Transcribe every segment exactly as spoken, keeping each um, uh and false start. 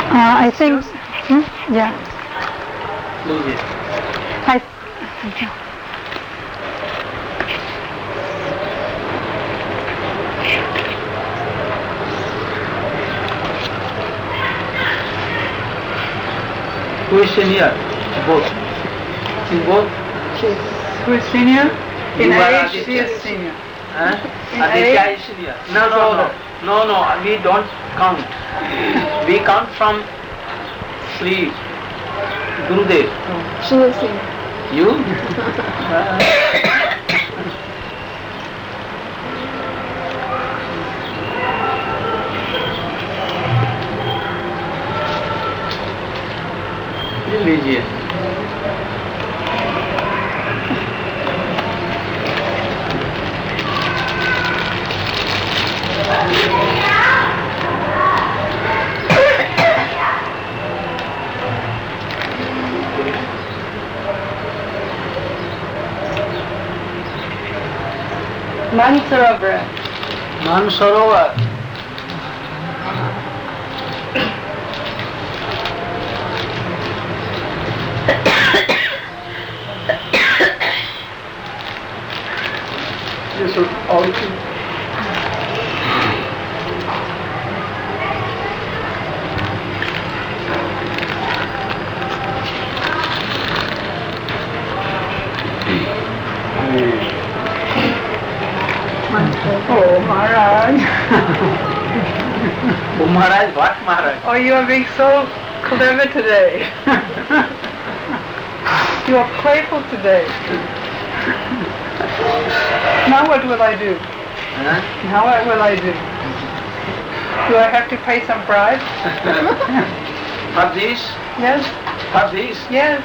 Uh, I think, hmm? yeah. I, okay. Who is senior? Both. In both? Who is senior? In You are age, she Aditya. is senior. Huh? In Aditya age, is senior. No, no, no. No, no, we don't count. We count from Sri Gurudev. She is senior. You? ले लीजिए. Mansarovar. Mansarovar. You should also. Oh, Maharaj. Oh, Maharaj, what Maharaj? Oh, you are being so clever today. You are playful today. Now what will I do? Huh? Now what will I do? Do I have to pay some bribe? For this? Yes. For this? Yes.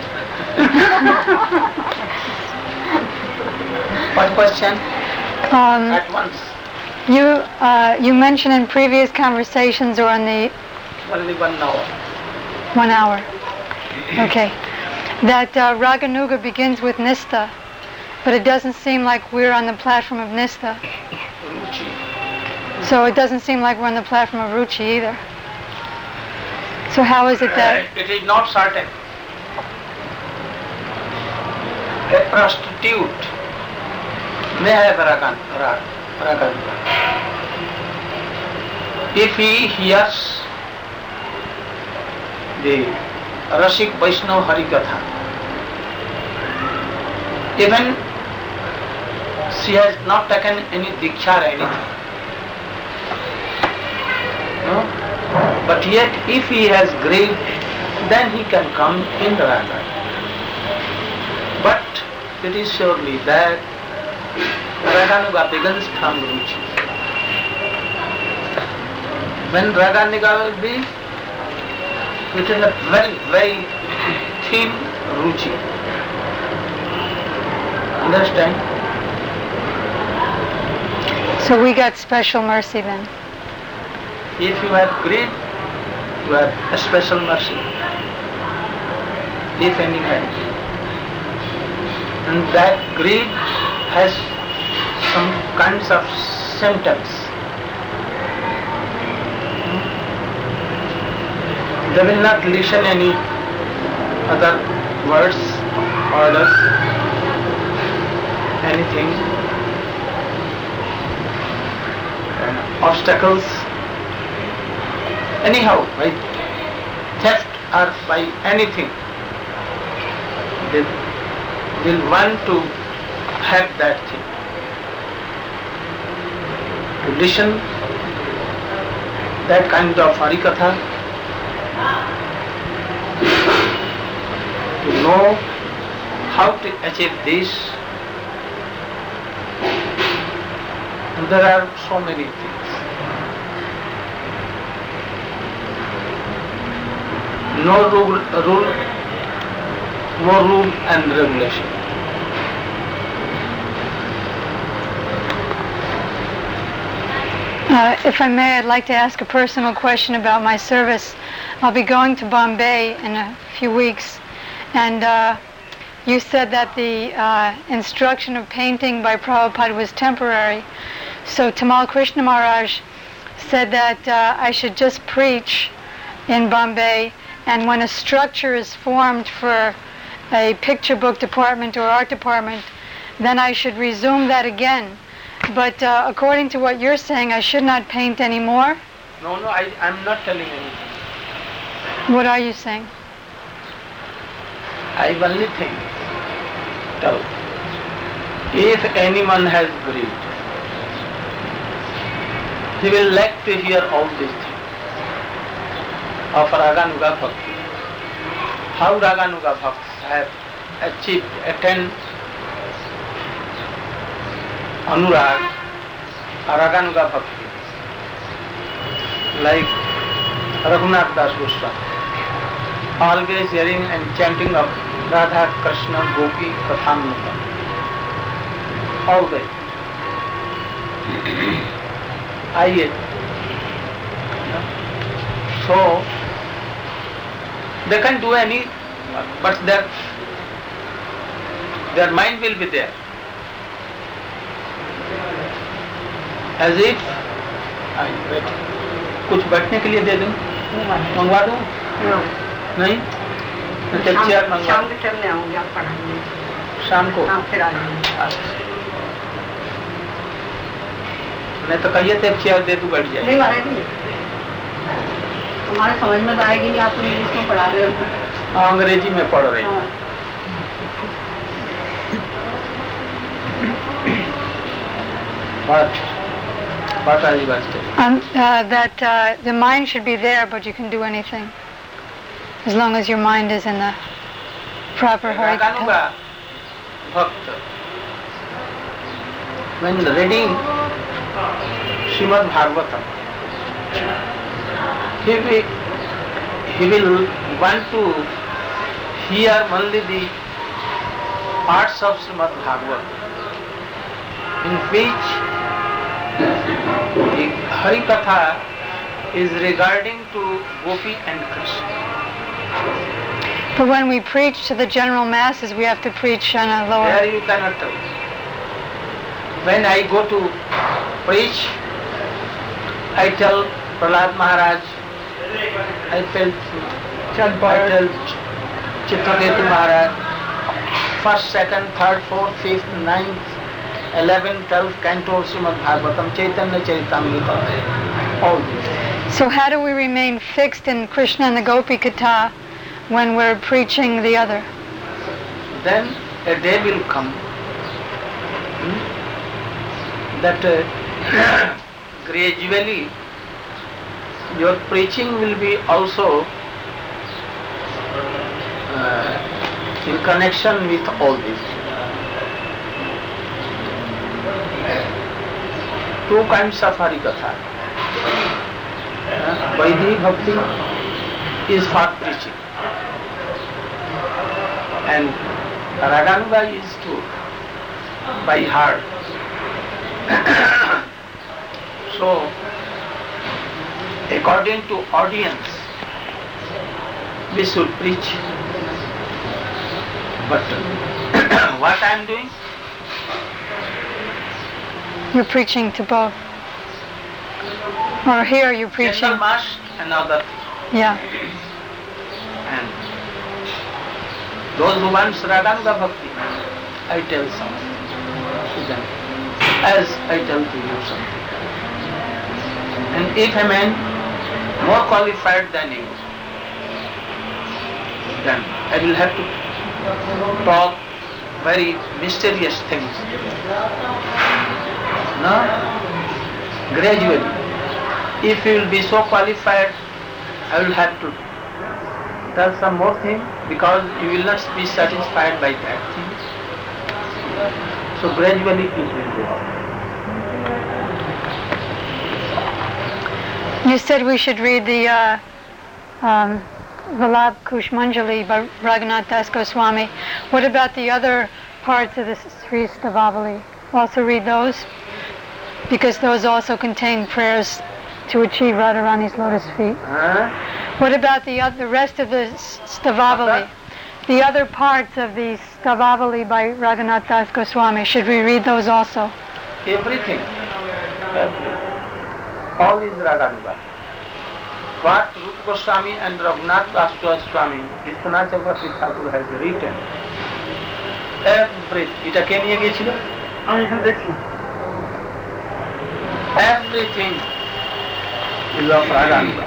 What question? Um, At once. you uh, you mentioned in previous conversations or on the Only one hour. one hour, okay, that uh, Raganuga begins with Nistha, but it doesn't seem like we're on the platform of Nistha. Ruchi. So it doesn't seem like we're on the platform of Ruchi either. So how is it that... It is not certain. A prostitute may have ragan, rag, ragan. If he hears the Rasik Vaishnava Harikatha, even she has not taken any diksha or anything. No? But yet if he has greed, then he can come in the raga. But it is surely that Raganuga begins from Ruchi. When Raganuga will be, it is a very, very thin Ruchi. Understand? So we got special mercy then. If you have greed, you have a special mercy. If any kind. And that greed has some kinds of symptoms. They will not listen any other words, orders, anything, uh, obstacles. Anyhow, by theft or by anything, they will want to have that thing. To listen that kind of harikatha, to know how to achieve this, and there are so many things. No rule, rule, no rule and regulation. Uh, if I may, I'd like to ask a personal question about my service. I'll be going to Bombay in a few weeks, and uh, you said that the uh, instruction of painting by Prabhupada was temporary. So Tamal Krishna Maharaj said that uh, I should just preach in Bombay, and when a structure is formed for a picture book department or art department, then I should resume that again. But uh, according to what you're saying, I should not paint anymore? No, no, I, I'm not telling anything. What are you saying? I only think, tell, if anyone has greed, he will like to hear all these things of Raganuga Bhakti. How Raganuga Bhakts have achieved, attained Anurag, Raganuga Bhakti, like Raghunath Das Goswami, always hearing and chanting of Radha Krishna Gopi Kathamrita, always. I so they can do any, but their their mind will be there, as if I wait. कुछ बैठने के लिए दे दूं, मंगवा दूं? नहीं? तो chair मंगवा। शाम को चलने आऊंगी, आप पढ़ाएंगे। शाम को? हाँ, फिर आ जाएंगे। नहीं तो कहिए तो चेयर दे दूं, बैठ जाए। नहीं महाराज जी, तुम्हारे समझ में तो आएगी नहीं, आप इंग्लिश में पढ़ा रहे हो। हाँ, अंग्रेजी में पढ़ रही हूँ। What? What are you asking? Um, uh, that uh, the mind should be there, but you can do anything, as long as your mind is in the proper Harikatha. Raganuga Bhakta, when reading Srimad Bhagavatam, he will, he will want to hear only the parts of Srimad Bhagavatam, in which the Harikatha is regarding to Gopi and Krishna. But when we preach to the general masses, we have to preach on a lower... There you cannot tell. When I go to preach, I tell Prahlad Maharaj, I tell, I tell Chitraketu Maharaj, first, second, third, fourth, fifth, ninth, eleventh, twelfth canto Srimad Bhagavatam, Chaitanya Charitamrita, all this. So how do we remain fixed in Krishna and the Gopi Katha when we're preaching the other? Then a day will come hmm, that uh, gradually your preaching will be also uh, in connection with all this. Two kinds of Harikatha. Uh, Vaidhi Bhakti is for preaching, and Raganuga is to by heart. So, according to audience, we should preach. But what I am doing? You're preaching to both. Or here you're preaching... General mass and other things. Yeah. And those who want Raganuga Bhakti, I tell something to them, as I tell to you something. And if a man more qualified than you, then I will have to talk very mysterious things. No? Gradually. If you will be so qualified, I will have to tell some more thing, because you will not be satisfied by that thing. So gradually it will go. You said we should read the uh, um, Vallabh Kushmanjali by Raghunath Das Goswami. What about the other parts of the Sri Stavavali? Also read those? Because those also contain prayers to achieve Radharani's lotus feet. Huh? What about the other, the rest of the Stavavali? The other parts of the Stavavali by Raghunath Das Goswami, should we read those also? Everything. Everything. All is Raganuga. what Rupa Goswami and Raghunath Das Swami, Vishwanath Chakravarti Thakur has written. Every, এটা কে নিয়ে গিয়েছিল? আমি এখানে দেখছি। Everything is of Radhanuga.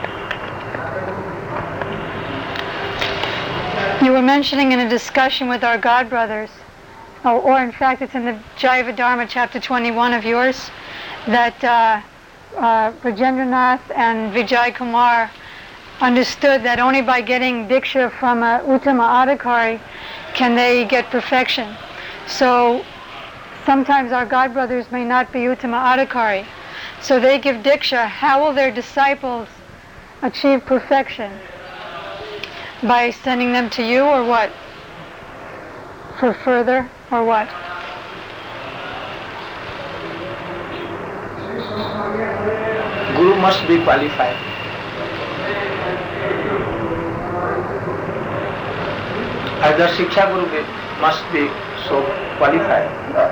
You were mentioning in a discussion with our God brothers, or, or in fact it's in the Jaiva Dharma chapter twenty-one of yours, that uh, uh, Rajendranath and Vijay Kumar understood that only by getting diksha from a Uttama Adhikari can they get perfection. So sometimes our God brothers may not be Uttama Adhikari. So they give diksha. How will their disciples achieve perfection? By sending them to you, or what? For further, or what? Guru must be qualified. Either Shiksha Guru must be so qualified.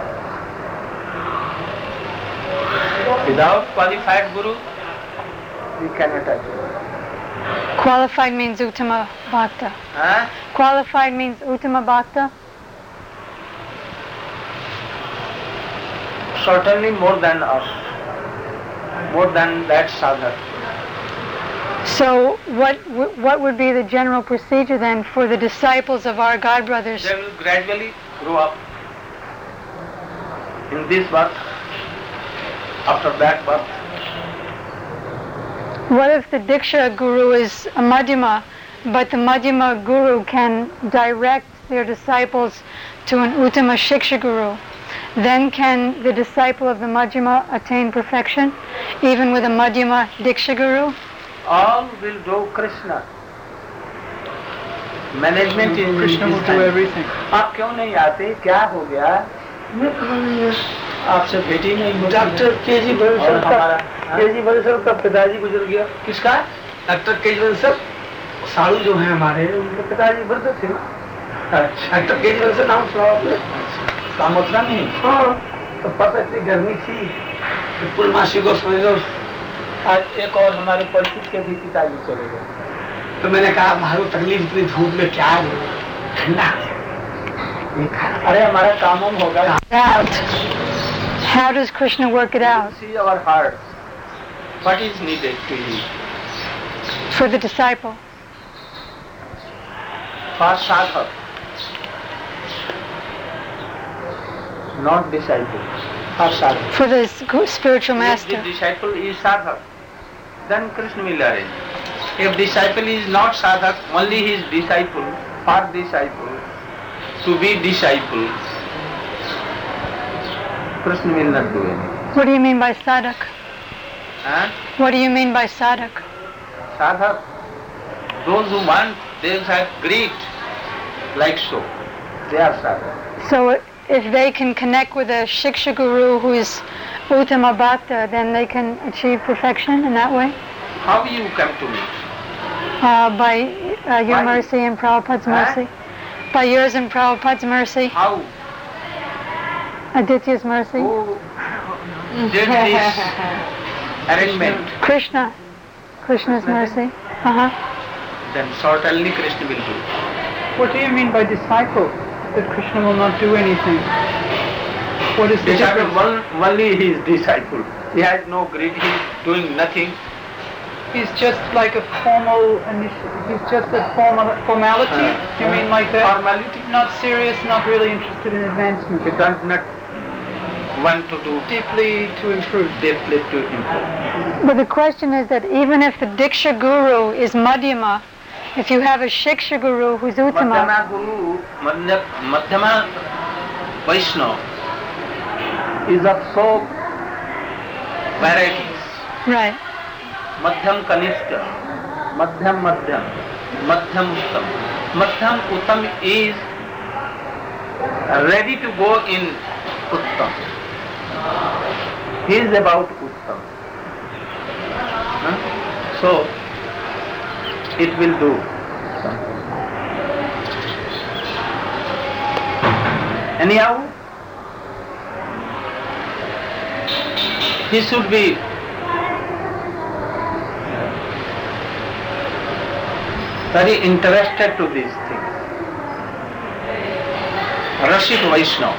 Without qualified Guru, we cannot achieve. Qualified means Uttama Bhakta. Huh? Qualified means Uttama Bhakta? Certainly more than us. More than that sadhak. So what what would be the general procedure then for the disciples of our God brothers? They will gradually grow up. In this birth, after that birth. What if the Diksha Guru is a Madhyama, but the Madhyama Guru can direct their disciples to an Uttama Shiksha Guru? Then can the disciple of the Madhyama attain perfection, even with a Madhyama Diksha Guru? All will do Krishna. Management in Krishna will do everything. आप क्यों नहीं आते? क्या हो गया? आपसे भेटी नहीं होती। डॉक्टर केजी बंसल का केजी बंसल का पिताजी गुजर गया। किसका? डॉक्टर केजी बंसल साड़ू जो है हमारे उनके पिताजी वृद्ध थे ना। अच्छा। डॉक्टर केजी बंसल नाम सुना आपने? काम उतना नहीं। हाँ। तो पता इतनी गर्मी थी कि पूर्णमासी को समझो। आज एक और हमारे परिचित के भी पिताजी चले गए। तो मैंने कहा मारो तकलीफ इतनी धूप में क्या है? ठंडा। अरे हमारा काम हम होगा। Out. How does Krishna work it out? See our hearts. What is needed to you? For the disciple. For sadhak. Not disciple. For sadhak. For the spiritual If master. the disciple is sadhak, then Krishna will arrange. If disciple is not sadhak, only his disciple, for disciple, to be disciple, Krishna will not do anything. What do you mean by sadhak? Huh? What do you mean by sadhak? Sadhak, those who want, they have greed, like so. They are sadhak. So if they can connect with a Shiksha Guru who is Uttama Bhakta, then they can achieve perfection in that way? How you come to me? Uh, by uh, your Why? mercy and Prabhupada's Huh? mercy. By yours and Prabhupada's mercy. How? Aditya's mercy. Who did this arrangement? Krishna. Krishna's mercy. Uh-huh. Then certainly Krishna will do. What do you mean by disciple? That Krishna will not do anything? What is the Disciple, difference? one, only his disciple. He has no greed, he is doing nothing. He's just like a formal, initi- he's just a formal formality? Uh, you mean like that? Formality. Not serious, not really interested in advancement. He does not want to do Deeply to improve. deeply to improve. But the question is that even if the Diksha Guru is Madhyama, if you have a Shiksha Guru who's Uttama, Madhyama Guru, Madhya- Madhyama Vaishnava is of so varieties. right, Madhyam Kanishta, Madhyam Madhyam, Madhyam Uttam. Madhyam Uttam is ready to go in Uttam. He is about Uttam. Huh? So, it will do something. Anyhow, he should be very interested to these things. Rashik Vaishnava,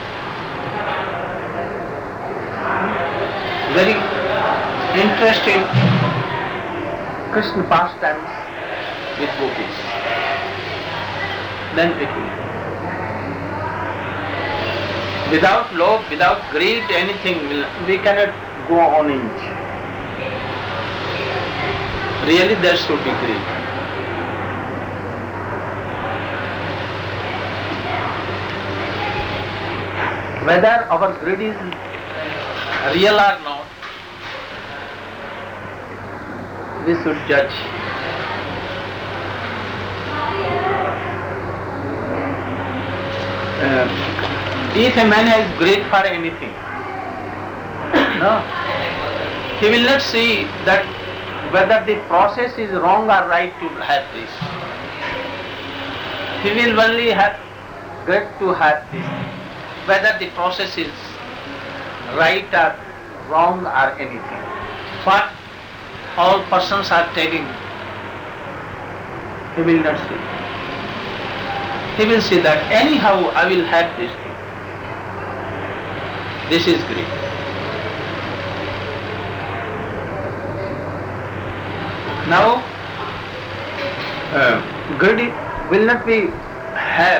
very interested in Krishna pastimes with gopis. Then it will. Without love, without greed, anything will, we cannot go on it. Really there should be greed. Whether our greed is real or not, we should judge. Uh, if a man has greed for anything, no, he will not see that whether the process is wrong or right to have this. He will only have greed to have this. Whether the process is right or wrong or anything. What all persons are taking, he will not see. He will see that anyhow I will have this thing. This is greed. Now, uh, greed will not be had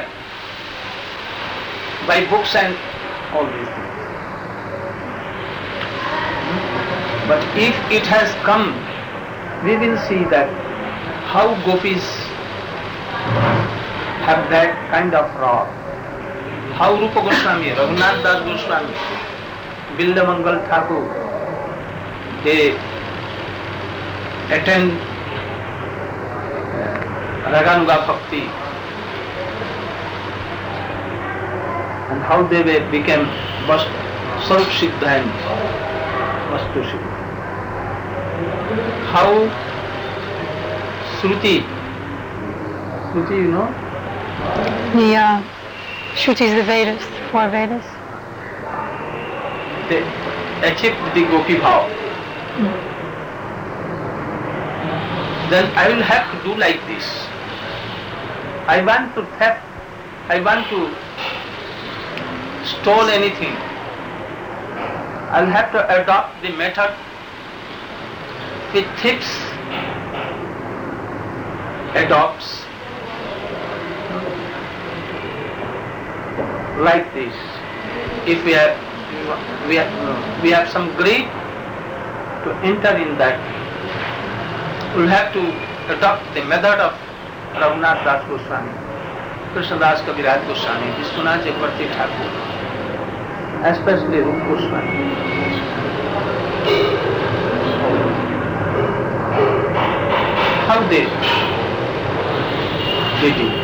by books and all these things. But if it has come, we will see that how gopis have that kind of raw. How Rupa Goswami, Raghunath Das Goswami, Bildamangal Thakur, they attend Raganuga Bhakti, and how they became Sarup Siddha and Vastu Siddha. How Shruti, Shruti you know? The uh, Shrutis, the Vedas, the four Vedas. They achieved the Gopi Bhav. Mm. Then I will have to do like this. I want to theft, I want to stole anything. I will have to adopt the method which thieves adopts. Like this. If we have we have, we have some greed to enter in that, we will have to adopt the method of Raghunath Das Goswami, Krishnadas Kaviraj Goswami, Vishwanath Chakravarti Thakur, especially Rupa Goswami. How they did it.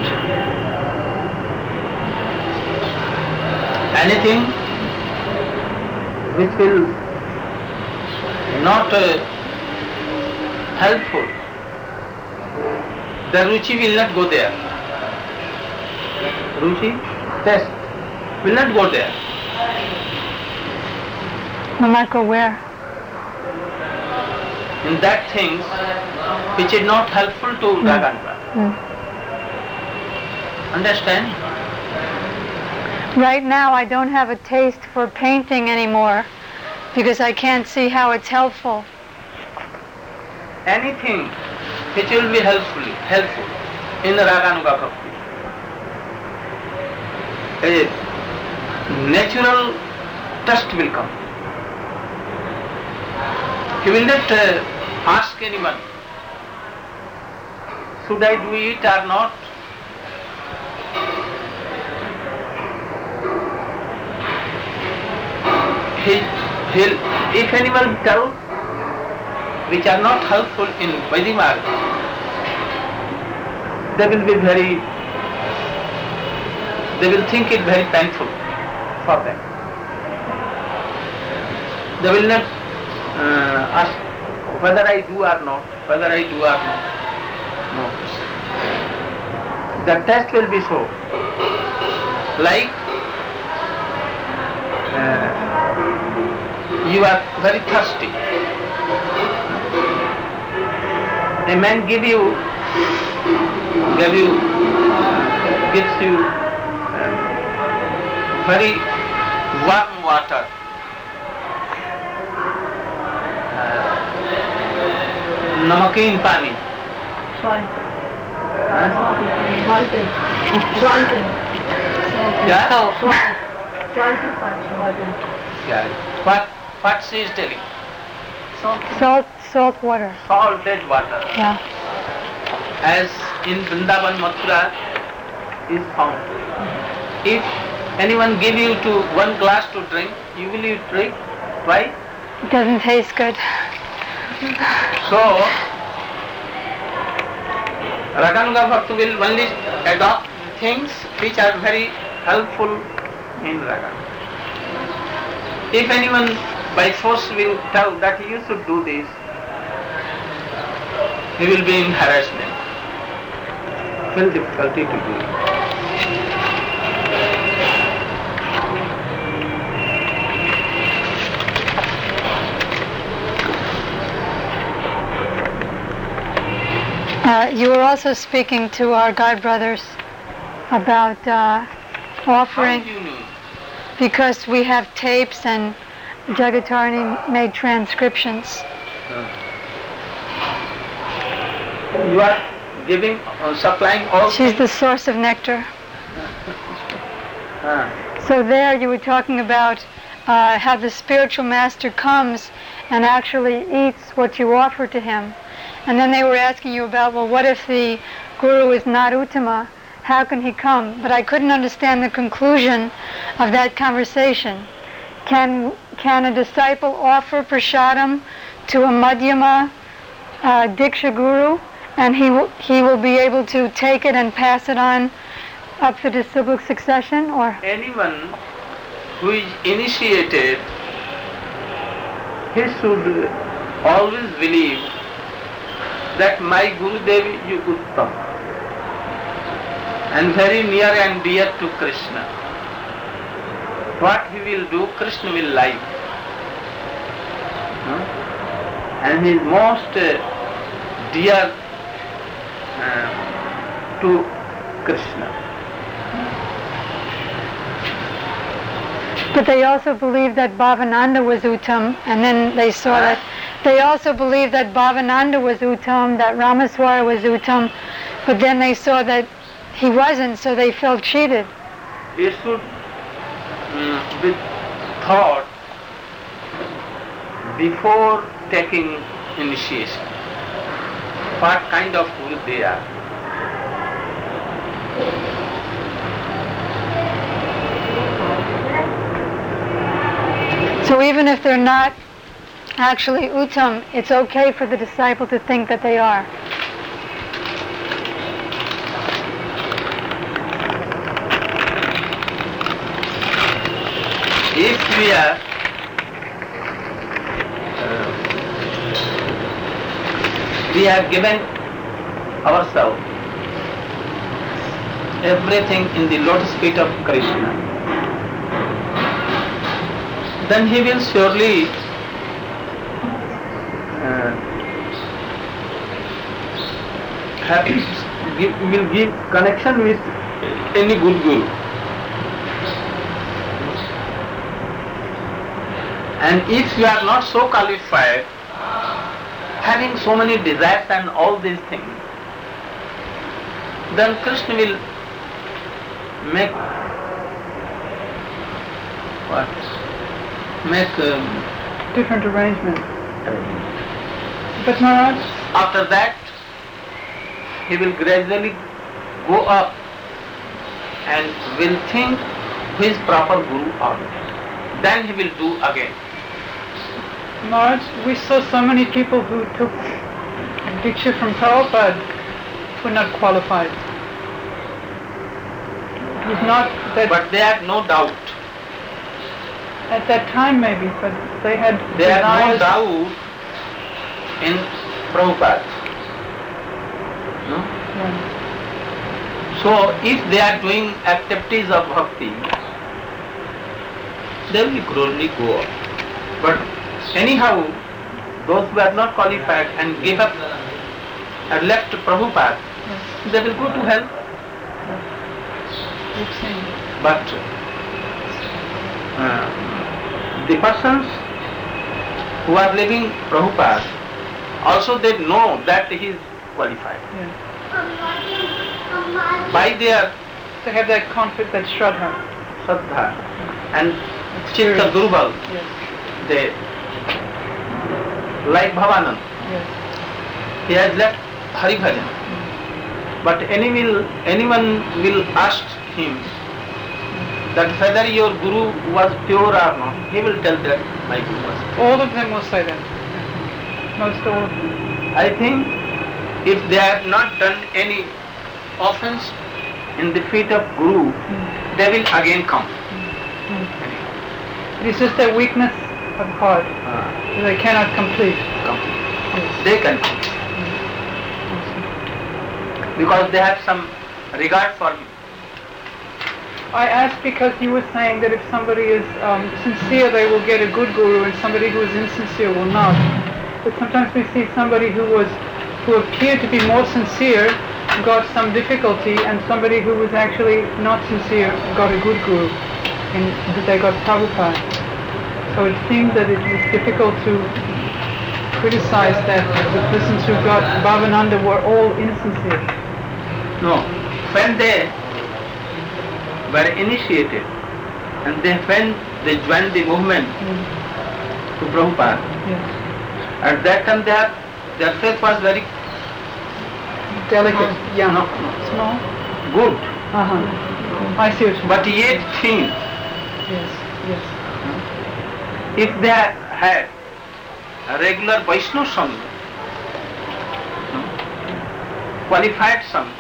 Anything which will not uh, helpful, the ruchi will not go there. Ruchi, test, will not go there. Will not go where? In that things which is not helpful to mm. Raganuga. Mm. Understand? Right now I don't have a taste for painting anymore because I can't see how it's helpful. Anything which will be helpful, helpful in the Raganuga Bhakti. A natural trust will come. He will not uh, ask anyone, should I do it or not? He, he'll, if anyone tells which are not helpful in Vaidhi Marga, they will be very, they will think it very painful for them. They will not uh, ask whether I do or not, whether I do or not. No. The test will be so. Like uh, you are very thirsty. A man give you give you, gives you uh, very warm water. नमकीन पानी क्या what what she is telling? Salt, salt water. Salted water. Yeah. As in Vrindavan, Mathura is found. If anyone give you to one glass to drink, you will you drink? Why? It doesn't taste good. So, Raganuga Bhakta will only adopt things which are very helpful in Raga. If anyone by force will tell that you should do this, he will be in harassment, feel difficulty to do it. Uh, you were also speaking to our guide brothers about uh, offering, How do you know? because we have tapes and Jagatarani made transcriptions. You are giving, uh, supplying all. She's the source of nectar. Ah. So there you were talking about uh, how the spiritual master comes and actually eats what you offer to him. And then they were asking you about, well, what if the guru is not Uttama? How can he come? But I couldn't understand the conclusion of that conversation. Can can a disciple offer prasadam to a Madhyama uh, Diksha guru, and he will, he will be able to take it and pass it on up the disciplic succession? Or Anyone who is initiated, he should always believe that my Gurudev is Uttam and very near and dear to Krishna. What he will do, Krishna will like. Hmm? And he is most uh, dear uh, to Krishna. But they also believed that Bhavananda was Uttam, and then they saw that they also believed that Bhavananda was Uttam, that Ramaswara was Uttam, but then they saw that he wasn't, so they felt cheated. It should um, be thought before taking initiation. What kind of guru they are. So even if they're not actually Uttam, it's okay for the disciple to think that they are. If we are uh, we have given ourselves everything in the lotus feet of Krishna, then he will surely uh, have, give, will give connection with any good guru. And if you are not so qualified, having so many desires and all these things, then Krishna will make what? Make um, Different arrangement. But Maharaj, after that he will gradually go up and will think who is proper guru or not. Then he will do again. Maharaj, we saw so many people who took Diksha from Prabhupada who were not qualified. It was not that But they had no doubt. at that time maybe, but they had They had no desires. doubt in Prabhupada. No? Yeah. So if they are doing activities of bhakti, they will gradually go up. But anyhow, those who are not qualified and give up and left Prabhupada, Yes. they will go to hell. We've seen. But uh, the persons who are living Prabhupada, also they know that he is qualified. Yeah. By their To have that confidence, that shraddha. Shraddha and Chitta Durval, Yes. they, like Bhavanand, Yes. he has left Hari Bhajan. But any will, anyone will ask him that whether your Guru was pure or not, he will tell that my Guru was pure. All of them will say that. Most all of them. I think if they have not done any offense in the feet of Guru, Mm. they will again come. Mm. It is just their weakness of heart. Ah, They cannot complete. come. Yes. They can come because they have some regard for him. I asked because you were saying that if somebody is um, sincere, they will get a good guru, and somebody who is insincere will not. But sometimes we see somebody who was, who appeared to be more sincere, got some difficulty, and somebody who was actually not sincere got a good guru, and that they got Prabhupada. So it seemed that it was difficult to criticize that the persons who got Bhavananda were all insincere. No, when they were initiated and they when they joined the movement Mm. to Prabhupada, Yes. at that time their their faith was very Delicate, young, no, small. good, Uh-huh. I see what you mean. but yet thin. Yes, yes. If they had a regular Vaishnava Sangha, qualified Sangha,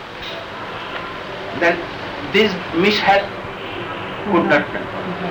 then this mishap could not happen.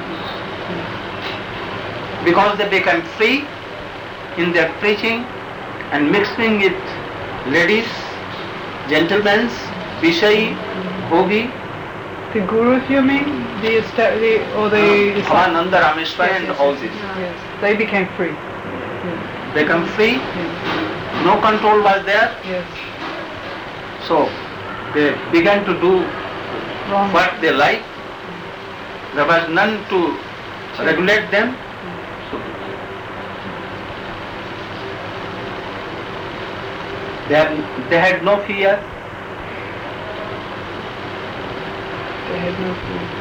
Because they become free in their preaching and mixing with ladies, gentlemen, Vishayi, Bhogi, The gurus, you mean? The, esta- the or the... Bhavananda, Rameshwar Yes, and yes, all yes. this. Yes, they became free. Become free, Yes, no control was there, yes. so they began to do Wrong. what they like. There was none to regulate them. So they, have, they had no fear. They had no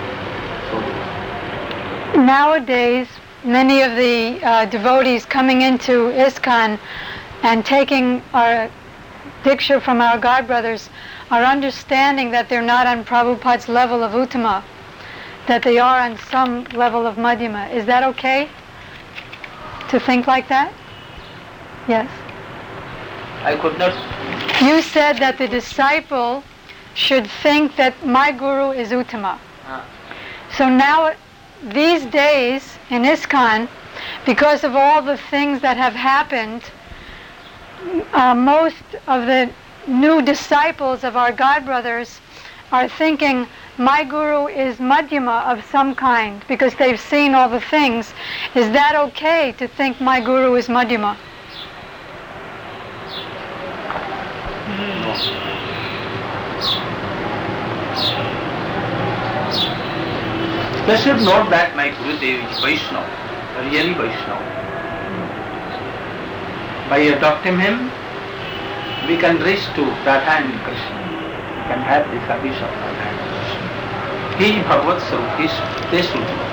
fear. So Nowadays, many of the uh, devotees coming into ISKCON and taking our diksha from our God brothers are understanding that they're not on Prabhupada's level of Uttama, that they are on some level of Madhyama. Is that okay to think like that? Yes. I could not. You said that the disciple should think that my guru is Uttama. Uh, So now, these days in ISKCON, because of all the things that have happened, uh, most of the new disciples of our God brothers are thinking my guru is Madhyama of some kind because they've seen all the things. Is that okay to think my guru is Madhyama? They should know that my Gurudev is Vaishnava, really Vaishnava. By adopting him, we can reach to Radha and Krishna. We can have the service of Radha and Krishna. He is Bhagavad Sarup, he should- they should know.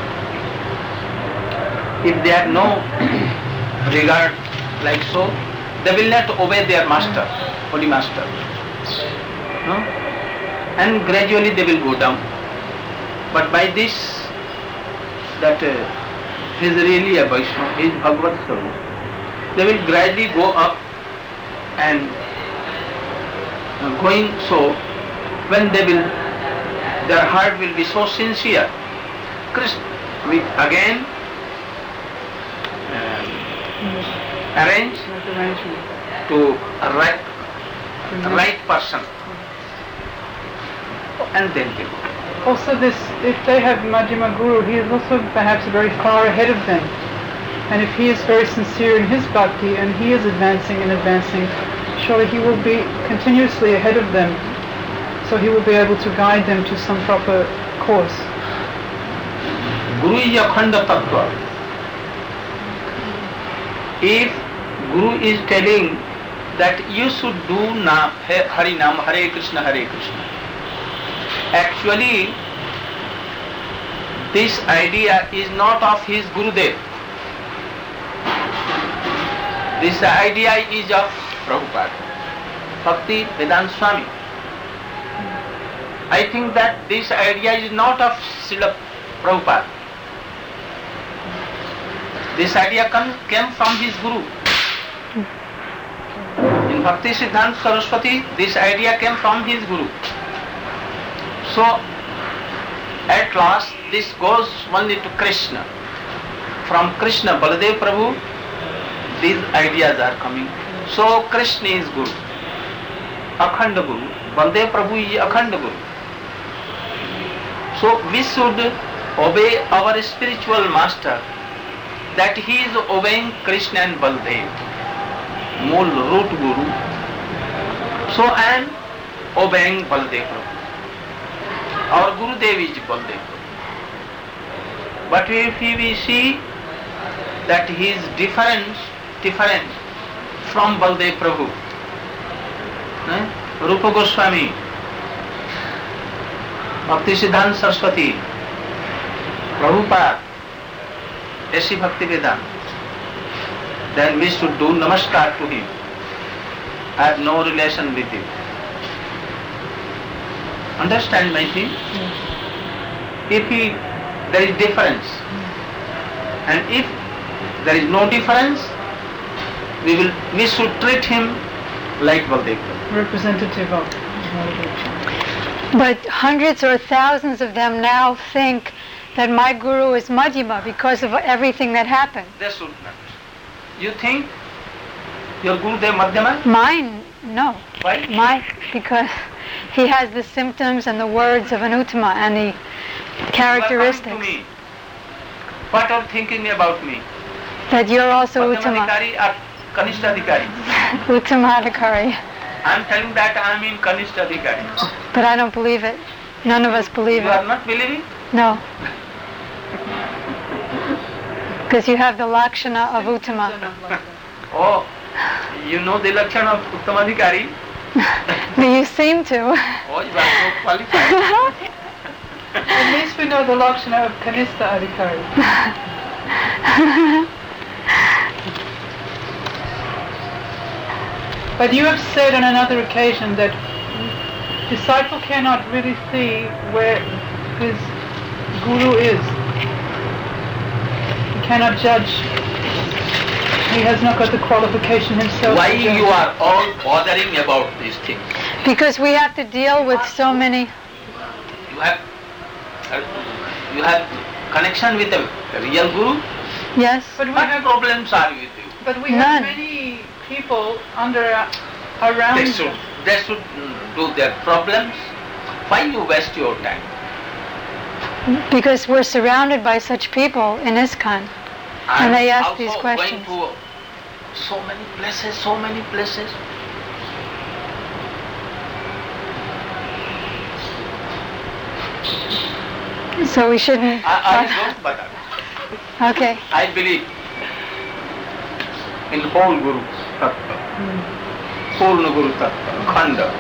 If they have no regard like so, they will not obey their master, holy master. No? And gradually they will go down. But by this, that uh, he is really a Vaishnava, he is Bhagavad Sarup, they will gradually go up and uh, going so, when they will, their heart will be so sincere, Krishna will again uh, arrange Like arrangement. to a right, a right person, and then they go. Also, this, if they have Madhyama Guru, he is also perhaps very far ahead of them. And if he is very sincere in his bhakti and he is advancing and advancing, surely he will be continuously ahead of them, so he will be able to guide them to some proper course. Guru is Akhanda Tattva. If Guru is telling that you should do na, Hari Nam, Hare Krishna, Hare Krishna, actually this idea is not of his Gurudev. This idea is of Prabhupada, Bhakti Vedanta Swami. I think that this idea is not of Srila Prabhupada. This idea come, came from his Guru. In Bhakti Siddhanta Saraswati, this idea came from his Guru. So, at last, this goes only to Krishna. From Krishna, Baladev Prabhu, these ideas are coming. So, Krishna is Guru, Akhanda Guru. Baladev Prabhu is Akhanda Guru. So, we should obey our spiritual master, that he is obeying Krishna and Baladev, Mool root Guru. So, I am obeying Baladev Prabhu. Our Gurudev is Baladev Prabhu. But if we see that he is different, different from Baladev Prabhu, eh? Rupa Goswami, Bhakti Siddhanta Saraswati, Prabhupada, A C Bhakti Vedanta, then we should do namaskar to him. I have no relation with him. Understand my thing? If he, there is difference, and if there is no difference, we will, we should treat him like Baladev. Representative of. But hundreds or thousands of them now think that my Guru is Madhyama because of everything that happened. They should not. You think your Gurudev Madhyama? Mine, no. Why? My, because he has the symptoms and the words of an Uttama and the characteristics. You are coming to me. What are you thinking about me? That you're also Uttama. Madhyamadhikari or Kanishthadhikari? Uttamadhikari. I am telling that I am in Kanishthadhikari. But I don't believe it. None of us believe You it. are not believing? No. Because you have the Lakshana of Uttama. Oh, you know the Lakshana of Uttamadhikari? But you seem to. Oh, you are so qualified. At least we know the Lakshana of Kanistha Adhikari. But you have said on another occasion that disciple cannot really see where his Guru is. He cannot judge. He has not got the qualification himself. Why to judge. you are all bothering about these things? Because we have to deal with so many. You have uh, you have connection with a real Guru? Yes. But we What have, problems are with you? but we None. have many people under uh, around. They should, they should mm, do their problems. Why you waste your time? Because we're surrounded by such people in ISKCON. And they ask also these questions. Going to so many places, so many places. So we shouldn't. I, I don't bother. Okay. I believe in whole Guru Tattva, Purna Guru Tattva, Khanda.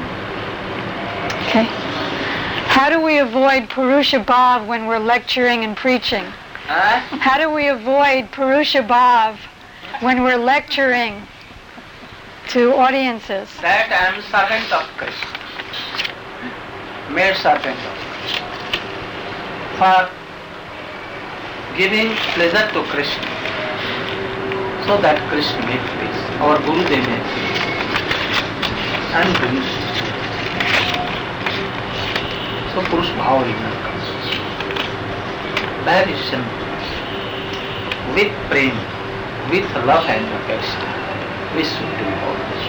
Okay. How do we avoid Purusha Bhav when we're lecturing and preaching? Eh? How do we avoid Purusha Bhav when we're lecturing to audiences? That I am servant of Krishna, made servant of Krishna, for giving pleasure to Krishna, so that Krishna may please, our Guru they may please, and brings. So Purush Bhava will not come. Very simple. With prema, with love and affection, we should do all this.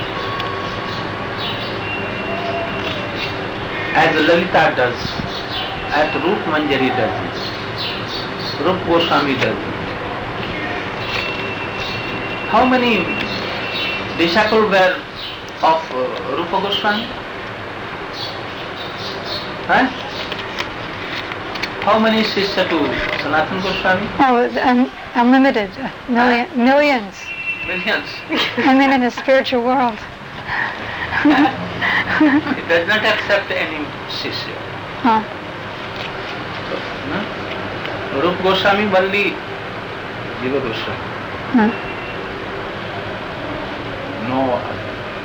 As Lalita does, as Rup Manjari does it, Rup Goswami does it. How many disciples were of uh, Rupa Goswami? Huh? How many Shishya to Sanatana Goswami? Oh, un- unlimited, uh, million, millions. Millions. I mean, in the spiritual world. It does not accept any Shishya. Huh. No? Rupa Goswami only Jiva Goswami. Huh. No other.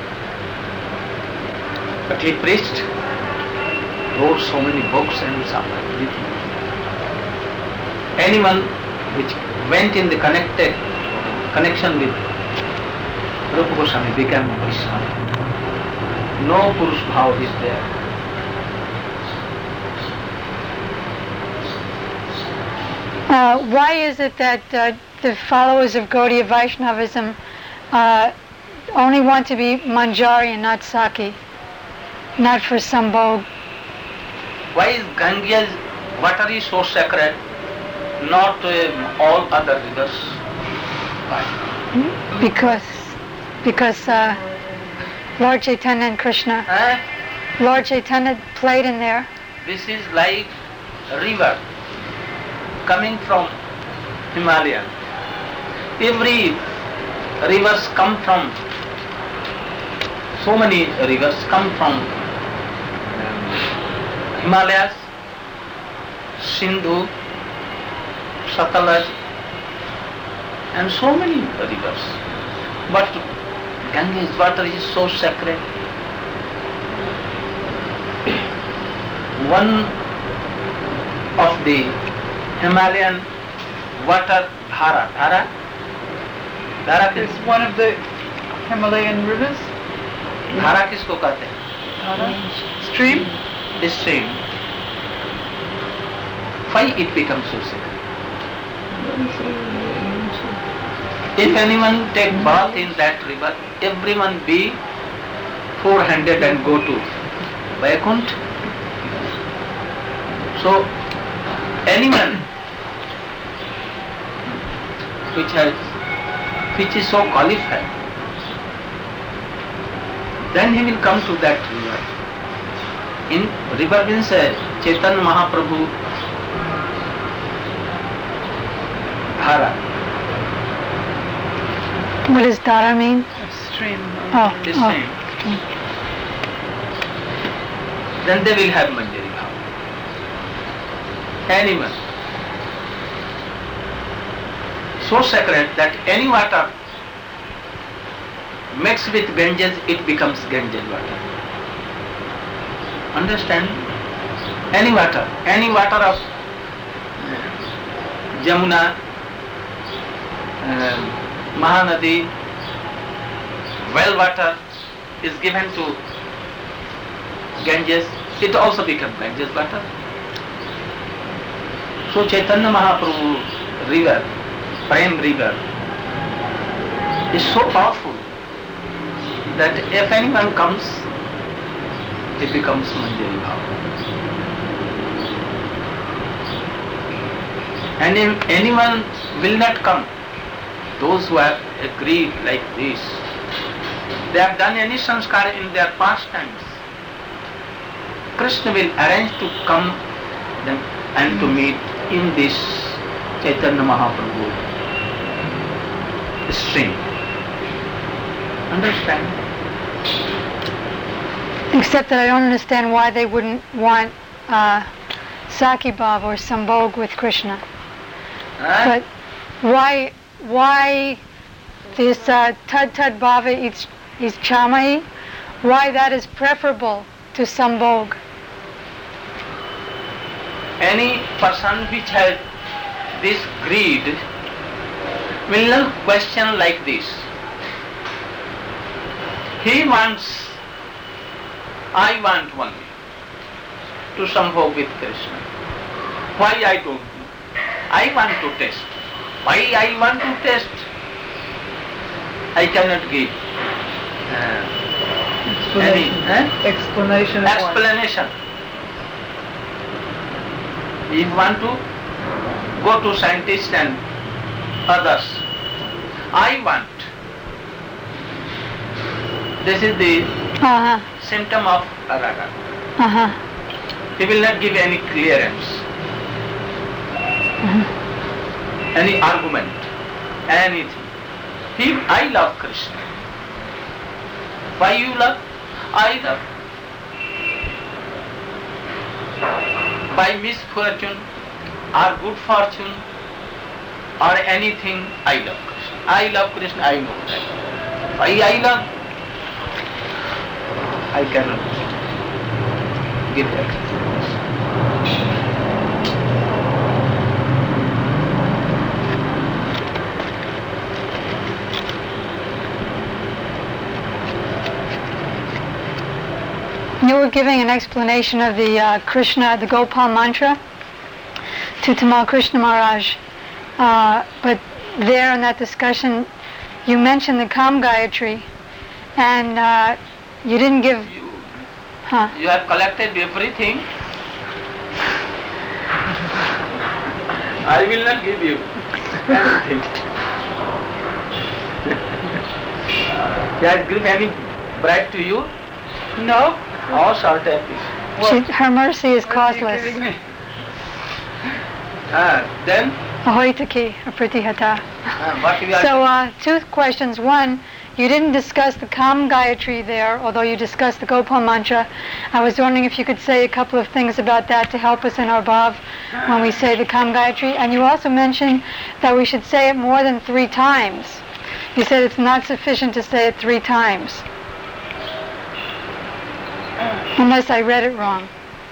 But he preached, wrote so many books and some everything. Anyone which went in the connected connection with Rupa Goswami became Vaishnava. No Purush Bhav is there. Uh, why is it that uh, the followers of Gaudiya Vaishnavism uh, only want to be Manjari and not Saki, not for Sambhog? Why is Ganga's water is so sacred, not uh, all other rivers? Why? Because, because uh, Lord Chaitanya and Krishna, Eh? Lord Chaitanya played in there. This is like a river coming from Himalaya. Every rivers come from, so many rivers come from um, Himalayas, Sindhu, Satluj, and so many rivers. But Ganga's water is so sacred. One of the Himalayan water, Dhara, Dhara, Dhara It's किस one of the Himalayan rivers, धारा किसको कहते हैं? Dhara. Stream. The stream. Why it becomes so sacred? If anyone take bath in that river, everyone be four-handed and go to Vaikuntha. So anyone which has which is so qualified, then he will come to that river. In river means uh, Chaitanya Mahaprabhu Dhara. What does Dhara mean? A stream. Oh, This oh. time. Then they will have Manjari Bhav. Anyone. So sacred that any water mixed with Ganges, it becomes Ganges water. Understand? Any water, any water of Jamuna, uh, Mahanadi, well water is given to Ganges, it also becomes Ganges water. So Chaitanya Mahaprabhu river, Prem river, is so powerful that if anyone comes, it becomes Manjari Bhava. And if anyone will not come, those who have agreed like this, they have done any sanskar in their past times, Krishna will arrange to come them and to meet in this Chaitanya Mahaprabhu stream. Understand? Except that I don't understand why they wouldn't want uh, Saki Bhav or Sambhog with Krishna. Huh? But why why this uh, Tad Tad Bhava is, is Chamahi, why that is preferable to Sambhog? Any person which has this greed will not question like this. He wants, I want only to Sambhog with Krishna. Why I don't? I want to test. Why I want to test? I cannot give uh, any eh? Explanation. of why. explanation. If you want to go to scientists and others, I want This is the Uh-huh. symptom of raga. Uh-huh. He will not give any clearance, Uh-huh. any argument, anything. He, I love Krishna. Why you love? I love. By misfortune or good fortune or anything, I love Krishna. I love Krishna, I know that. Why I love? I cannot give explanation. You were giving an explanation of the uh, Krishna, the Gopal mantra to Tamal Krishna Maharaj. Uh, but there in that discussion, you mentioned the Kam Gayatri, and uh, you didn't give... You, Huh. you have collected everything. I will not give you anything. He has given any bribe to you? No? All short happy. She, her mercy is What are you causeless. kidding me? Ah, then, Ahoitaki, apritihata. ah, what we are So, uh, two questions. One, you didn't discuss the Kam Gayatri there, although you discussed the Gopal mantra. I was wondering if you could say a couple of things about that to help us in our bhav when we say the Kam Gayatri. And you also mentioned that we should say it more than three times. You said it's not sufficient to say it three times. Unless I read it wrong.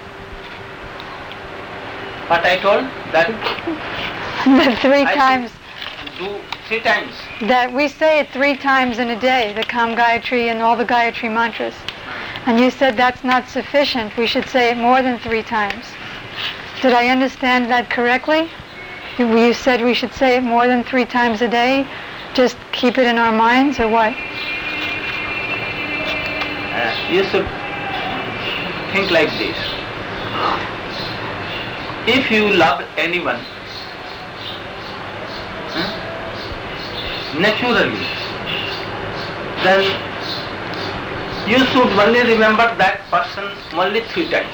what I told? That That three I times, do three times. that we say it three times in a day, the Kam Gayatri and all the Gayatri mantras. And you said that's not sufficient. We should say it more than three times. Did I understand that correctly? You, you said we should say it more than three times a day? Just keep it in our minds, or what? Uh, you should think like this. If you love anyone, hmm, naturally, then you should only remember that person only three times.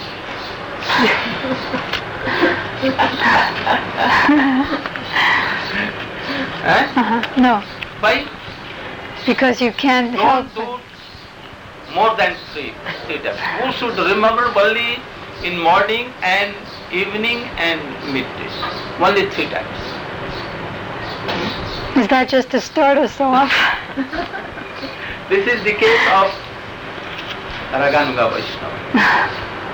Eh? Uh-huh. No, Why? because you can't help Don't it. do more than three, three times. You should remember only in morning and evening and midday. Only three times. Is that just to start us off? This is the case of Raganuga Vaishnava.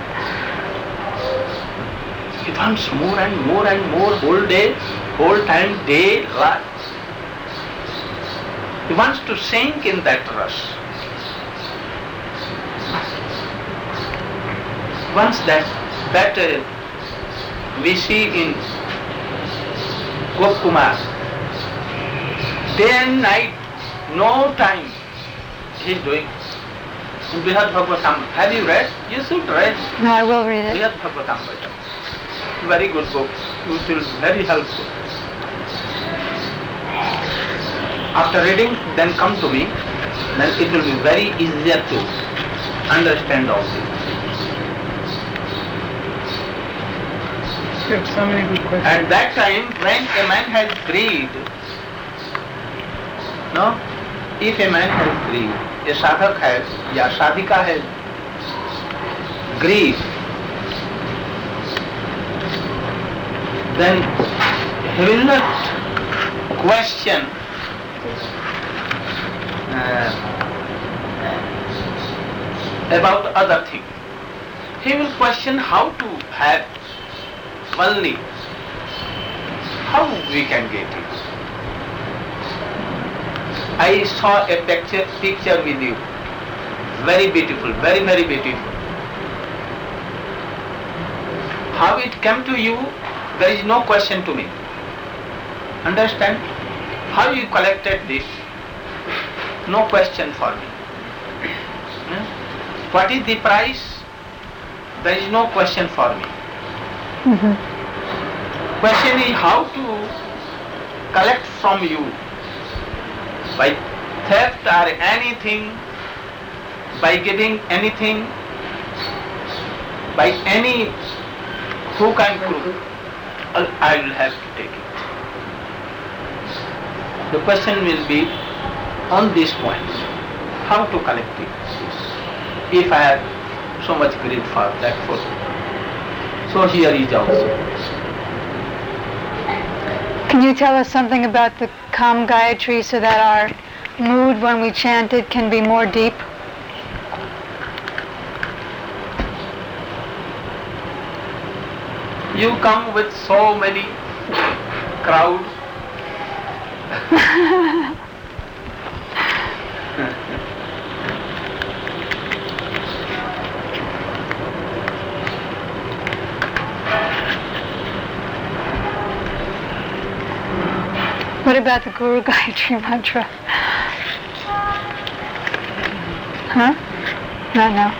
He wants more and more and more whole day, whole time, day, life. He wants to sink in that rush. Once that that uh, we see in Gopkumar, day and night, no time he is doing. In Brihad Bhagavatam, have you read? You should read No, I will read it. Brihad Bhagavatam. Very good book. You feel very helpful. After reading, then come to me. Then it will be very easier to understand all this. You have so many good questions. At that time, when a man has greed, no, if a man has greed, a sadhak has, ya sadhika has greed, then he will not question uh, about other things. He will question how to have only, how we can get it. I saw a picture, picture with you, very beautiful, very very beautiful. How it came to you, there is no question to me. Understand? How you collected this? No question for me. Hmm? What is the price? There is no question for me. Mm-hmm. Question is how to collect from you by theft or anything. by giving anything, by any hook and crook, I will have to take it. The question will be on this point, how to collect it, if I have so much greed for that food. So here is also. Can you tell us something about the Kam Gayatri so that our mood when we chant it can be more deep? You come with so many crowds. What about the Guru Gayatri mantra? Huh? Not now.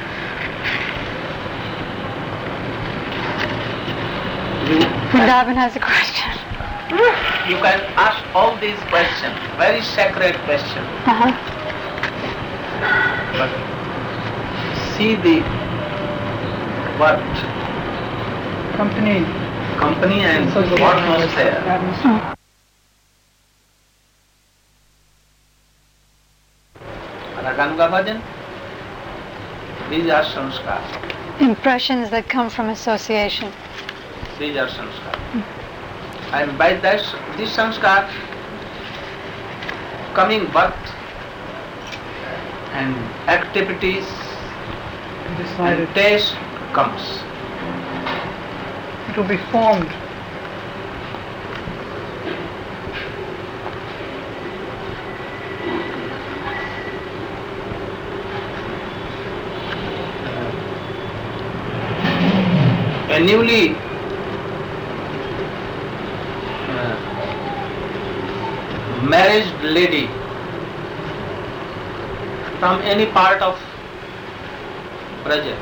Vrindavan has a question. You can ask all these questions, very sacred questions. Uh-huh. But see the what Company. company and So the what was there. atmosphere. Raganuga bhajan. These are sanskar. Impressions that come from association. These are sanskar. And by that, this sanskar, coming birth and activities Decided. and taste comes. It will be formed. A newly uh, married lady from any part of Braja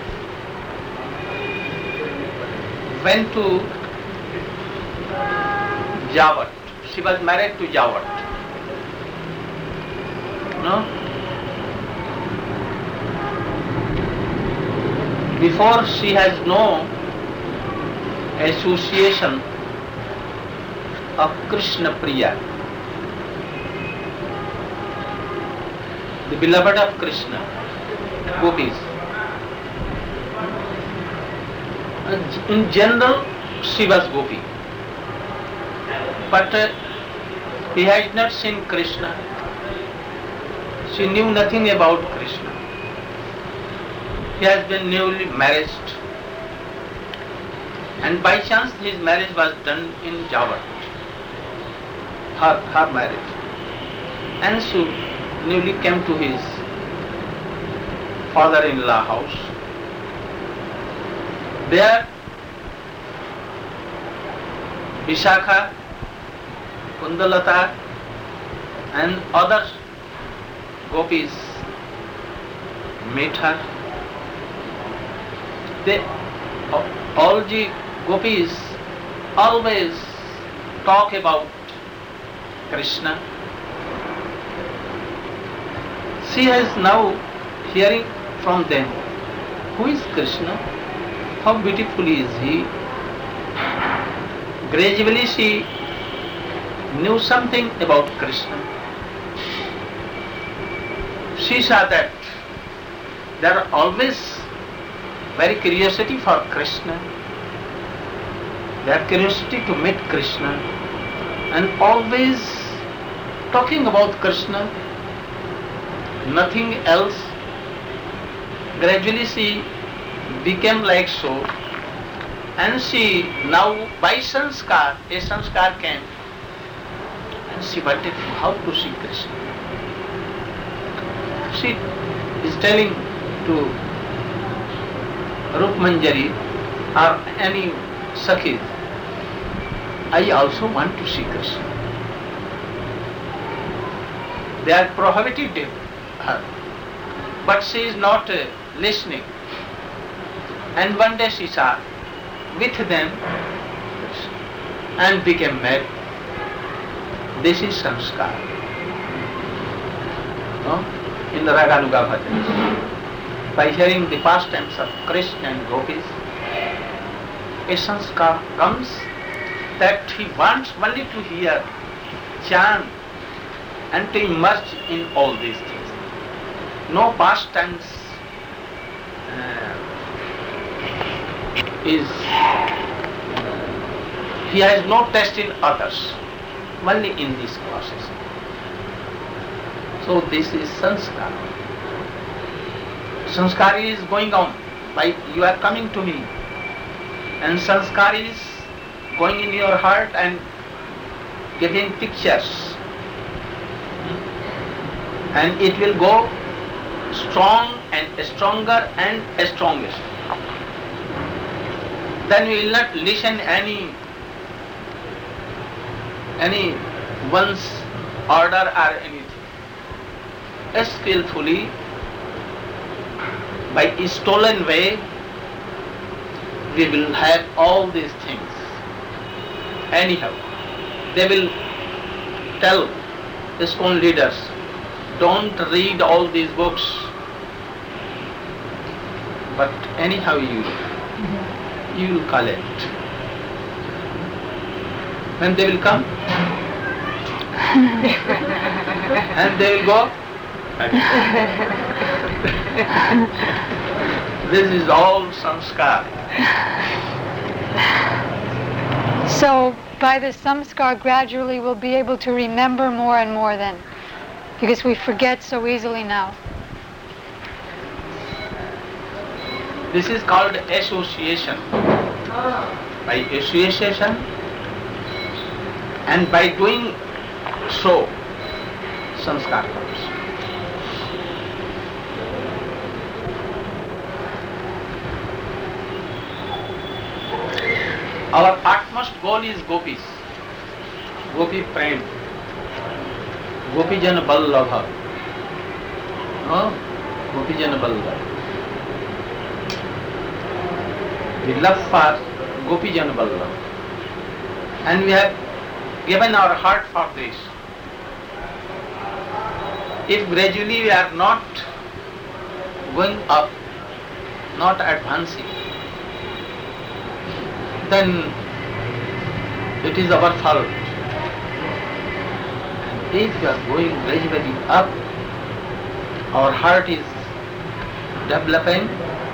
went to Jawat. She was married to Jawat. No? Before she has no association of Krishna Priya, the beloved of Krishna, gopis. In general, she was gopi, but uh, he had not seen Krishna. She knew nothing about Krishna. He has been newly married, and by chance his marriage was done in Jawat, her, her marriage. And she newly came to his father-in-law house. There, Vishakha, Kundalata and other gopis meet her. They, all the gopis always talk about Krishna. She is now hearing from them, who is Krishna? How beautiful is he? Gradually she knew something about Krishna. She saw that there are always very curiosity for Krishna. Their curiosity to meet Krishna and always talking about Krishna, nothing else. Gradually she became like so, and she now by sanskar, a sanskar came, and she wanted how to see Krishna. She is telling to Rup Manjari or any Sakhis, I also want to see Krishna. They are prohibited her, but she is not uh, listening. And one day she saw with them and became married. This is sanskar. No? in the Raganuga bhajans. By hearing the pastimes of Krishna and gopis, a sanskar comes that he wants only to hear chant and to immerse in all these things. No pastimes uh, is, he has no taste in others, only in these classes. So this is sanskar. Sanskar is going on, like you are coming to me, and sanskar is going in your heart and giving pictures, and it will go strong and stronger and strongest. Then we will not listen any any one's order or anything. Skillfully, by a stolen way, we will have all these things. Anyhow, they will tell ISKCON leaders, don't read all these books. But anyhow you, you will collect. When they will come, and they will go, this is all samskar. So by the samskar gradually we'll be able to remember more and more then, because we forget so easily now. This is called association. By association and by doing so, samskar comes. Our utmost goal is gopis, gopi prem, gopi jan ballabha, no? Gopi jan ballabha. We love for gopi jan ballabha, and we have given our heart for this. If gradually we are not going up, not advancing, then it is our fault. And if we are going gradually up, our heart is developing,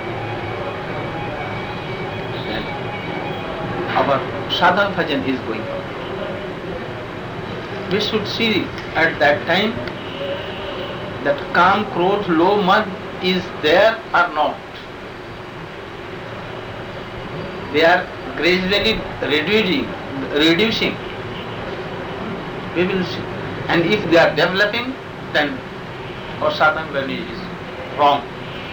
then our sadhana bhajan is going up. We should see at that time that Kam, Krodh, Lobh, Madh is there or not. They are gradually reducing, reducing. We will see. And if they are developing, then our sadhana value is wrong.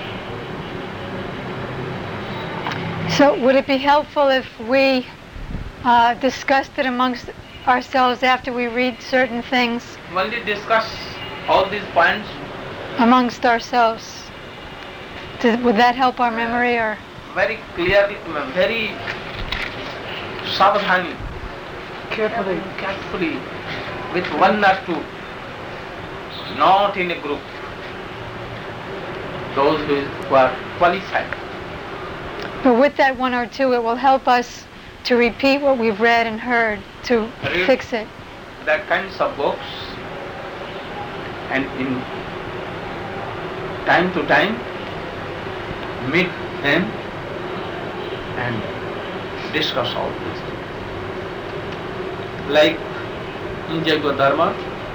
So would it be helpful if we uh, discussed it amongst ourselves after we read certain things? Only discuss all these points amongst ourselves. Does, would that help our memory, or? Very clearly, very savadhani, carefully, carefully, with one or two, not in a group. Those who are qualified. But with that one or two, it will help us to repeat what we've read and heard, to Read fix it. That kinds of books, and in time to time, meet them and discuss all these things. Like in Jaiva Dharma,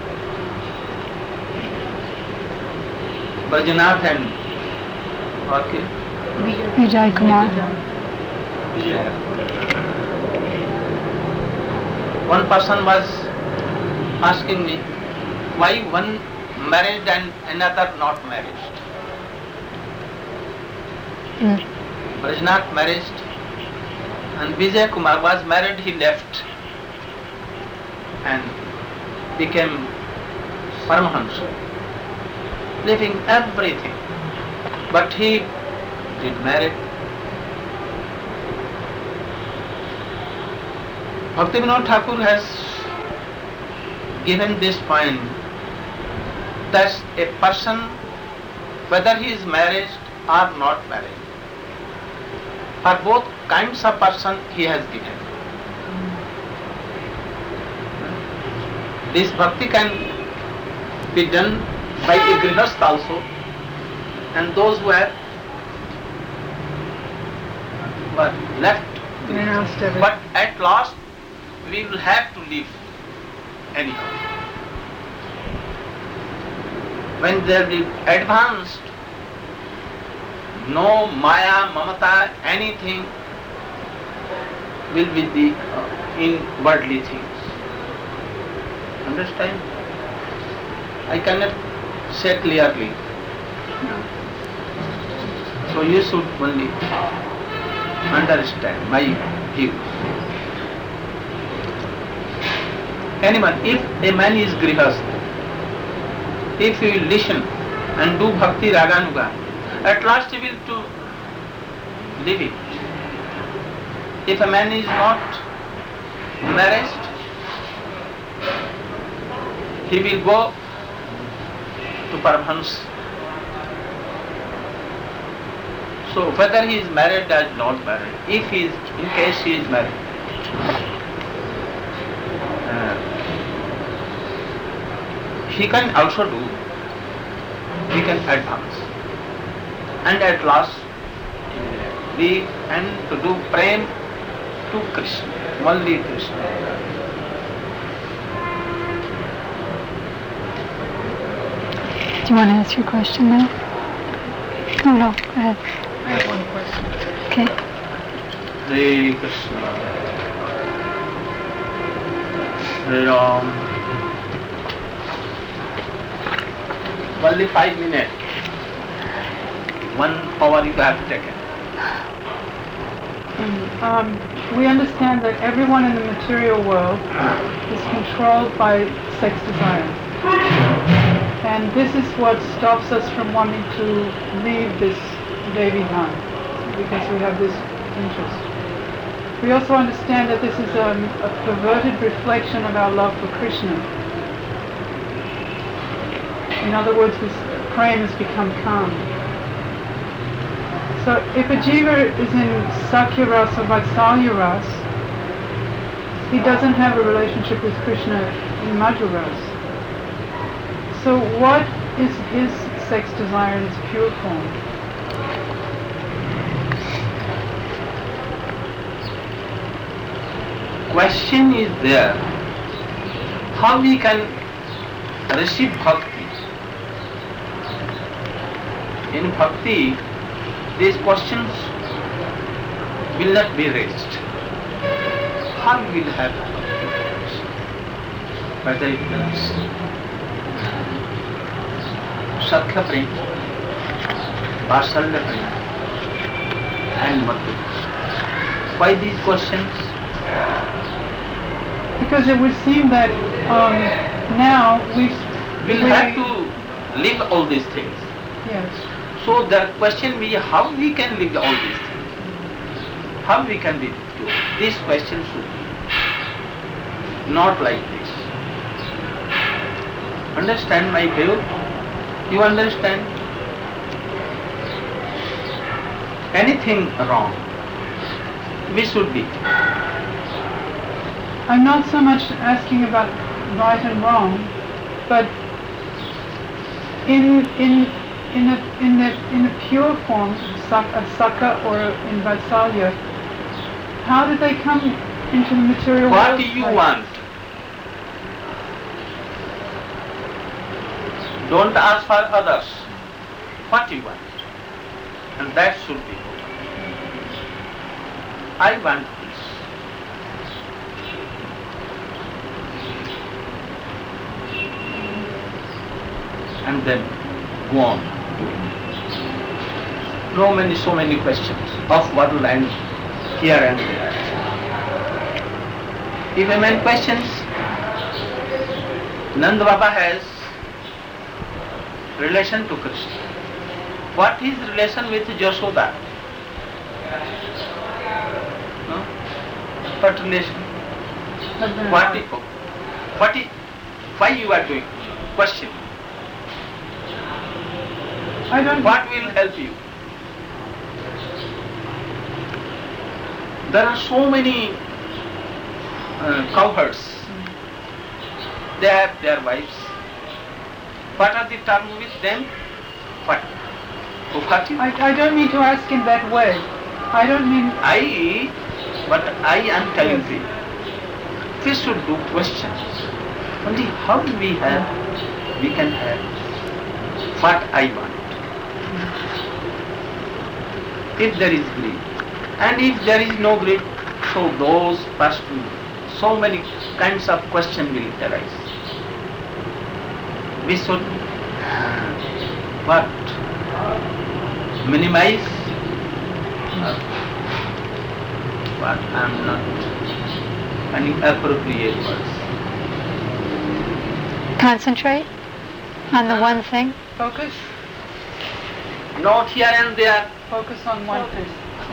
Brajanath and okay, Vijay Kumar. yeah. One person was asking me why one married and another not married. Mm. Brajanath married and Vijay Kumar was married, he left and became Paramahansa, leaving everything. But he did marry. Bhaktivinoda Thakur has given this point that a person whether he is married or not married. For both kinds of person he has given. This bhakti can be done by a grihastha also, and those who are were left. But at last we will have to leave anyhow. When they will be advanced, no maya, mamata, anything will be the uh, in worldly things. Understand? I cannot say clearly. So you should only understand my view. Anyone, if a man is grihastha, if he will listen and do bhakti raganuga, at last he will to leave it. If a man is not married, he will go to Paramahansa. So whether he is married or not married, if he is, in case he is married, uh, he can also do, he can advance. And at last, leave and to do prem to Krishna, only Krishna. Do you want to ask your question now? Oh no, go ahead. I have one question. Okay. Hare Krishna. Hare Ram. Only five minutes. One hour you have taken. Um, we understand that everyone in the material world is controlled by sex desires. And this is what stops us from wanting to leave this Devi Dhan, because we have this interest. We also understand that this is um, a perverted reflection of our love for Krishna. In other words, this prem has become calm. So if a jiva is in Sakya Ras or Vatsalya Ras, he doesn't have a relationship with Krishna in Madhura Ras. So what is his sex desire in its pure form? Question is there, how we can receive bhakti? In bhakti, these questions will not be raised. How we will have whether it is Sakya Prem, Vatsalya Prem, and Madhura. Why these questions? Because it would seem that um, now we We'll have to live all these things. Yes. So the question be how we can live all these things. How we can live? This question should be not like this. Understand my view? You understand? Anything wrong, we should be. I'm not so much asking about right and wrong, but in in in a in the in a pure form, a Sakya or in Vatsalya, how did they come into the material What world? do you like, want? Don't ask for others. What you want? And that should be. I want this. And then go on. No many, so many questions of world and here and there. If a man questions, Nanda Baba has relation to Krishna. What is relation with Jashoda? No? What relation? What is, what is, why you are doing? Question. I don't. What will help you? There are so many uh, cowherds. They have their wives. What are the terms with them? What? Upati? I, I don't mean to ask in that way. I don't mean. I, but I am telling you, we should do questions. Only how we have, we can have what I want. If there is greed, and if there is no greed, so those first, so many kinds of questions will arise. We should what? Minimize uh, what I am not any appropriate words. Concentrate on the one thing. Focus. Not here and there. Focus on one thing.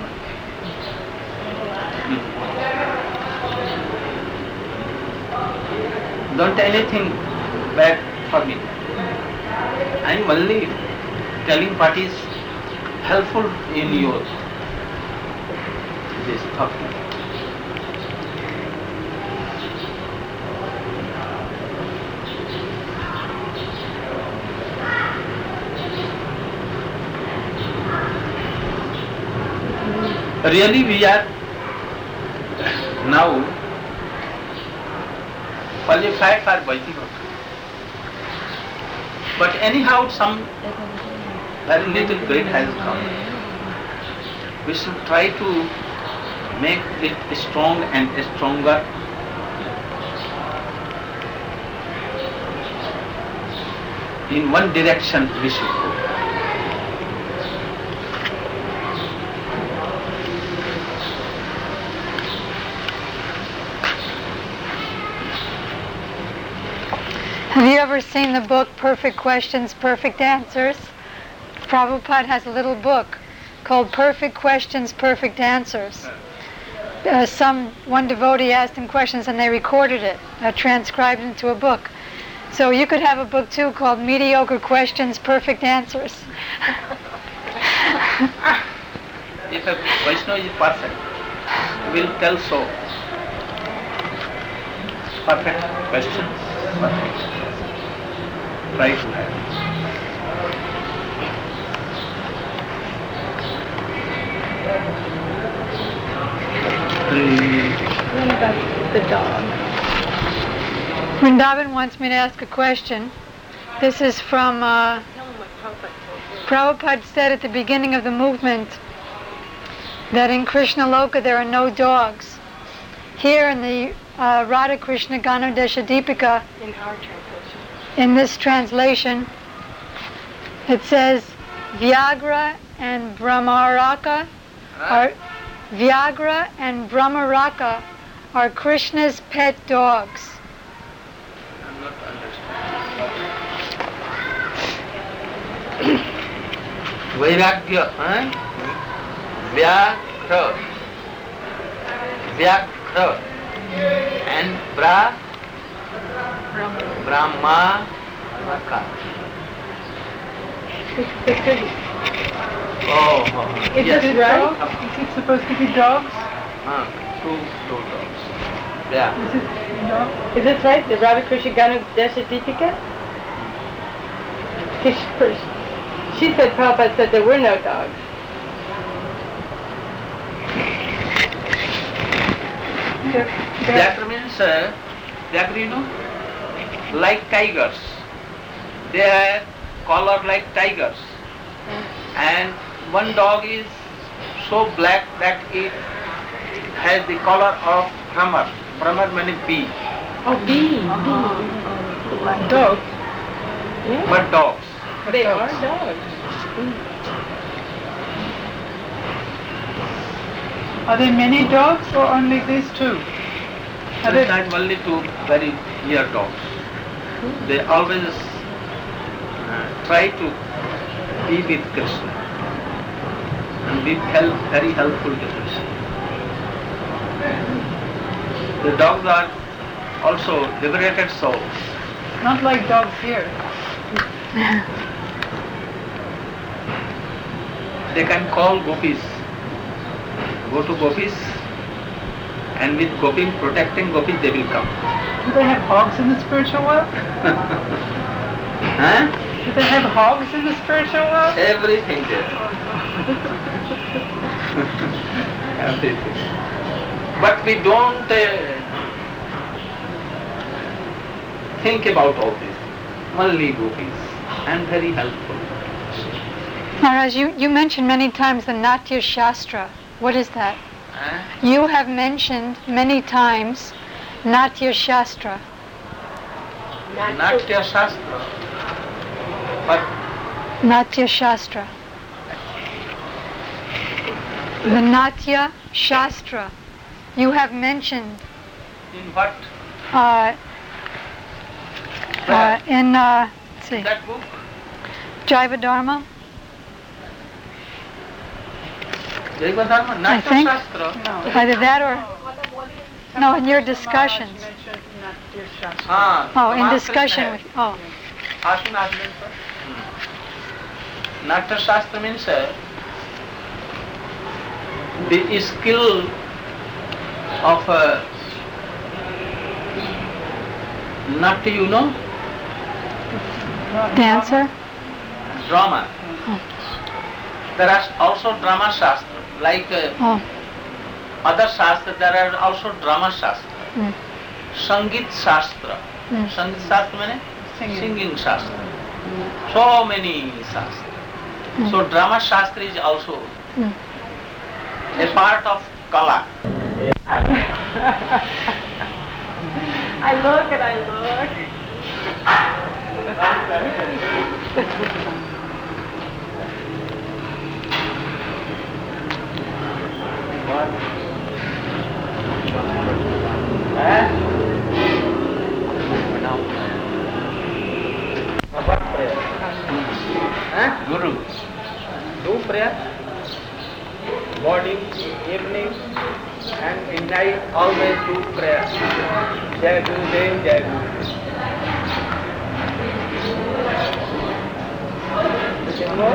Don't anything bad for me. I am only telling what is helpful in your this talking. Really we are now qualified for Vaidika. But anyhow some very little grade has come. We should try to make it strong and stronger. In one direction we should go. Have you ever seen the book Perfect Questions, Perfect Answers? Prabhupada has a little book called Perfect Questions, Perfect Answers. Uh, some one devotee asked him questions and they recorded it, uh, transcribed into a book. So you could have a book too called Mediocre Questions, Perfect Answers. If a Vaishnava is perfect, will tell so. Perfect questions, perfect. Try to have. The dog. Vrindavan wants me to ask a question. This is from, uh, Prabhupada said at the beginning of the movement that in Krishna Loka there are no dogs. Here in the uh, Radha Krishna Ganodesha Deepika, In our translation. in this translation, it says Vyagra and Brahmaraka are Vyagra and Brahmaraka are Krishna's pet dogs. I'm not understanding. Vairagya, huh? Vyagra, Vyagra, and Bra, Brahma, Raka. Oh, oh, Is yes. it right? Is it supposed to be dogs? Ah, two, two dogs. Yeah. Is it dog? Is this right? The Radha Krishna Ganodesha Deepika? She said Prabhupada said there were no dogs. That means, uh, that you know, like tigers. They have color like tigers. And one dog is so black that it has the color of Brahmar. Brahmar means bee. Oh, bee. Uh-huh. Dogs. Yeah. But dogs. They are dogs. Are there many dogs or only these two? Are there, Sometimes only two very dear dogs. They always uh, try to be with Krishna and be help, very helpful to Krishna. The dogs are also liberated souls. not like dogs here. they can call gopis. Go to gopis, and with gopi, protecting gopis, they will come. Do they have hogs in the spiritual world? Huh? Do they have hogs in the spiritual world? Everything there. Everything. But we don't uh, think about all this. Only gopis. And very helpful. Maharaj, you, you mentioned many times the Natya Shastra. What is that? Huh? You have mentioned many times Natya Shastra. Natya Shastra. But Natya Shastra. The Natya Shastra. You have mentioned in what? uh, uh, in uh, let's see, That book? Jaiva Dharma. Jaiva Dharma? I Natya think. Shastra? No. Either that or no, in your discussions. Ah, Oh, in Kumar discussion Krishna with oh. has. Ashwin Ashwin, sir. Natya Shastra means uh, the skill of uh, Natya, you know? Dancer. Drama. There are also drama shastra. Like uh, Oh. other shastra, there are also drama shastra. Mm. Sangit shastra. Mm. Sangit shastra means Singing. singing shastra. So many shastra. Mm. So drama shastra is also Mm. a part of kala. I look and I look. Eh? What prayer? Eh? Guru. Do prayer. Morning, evening, and in night always do prayer. Jai Guru Dev, Jai Guru. You know?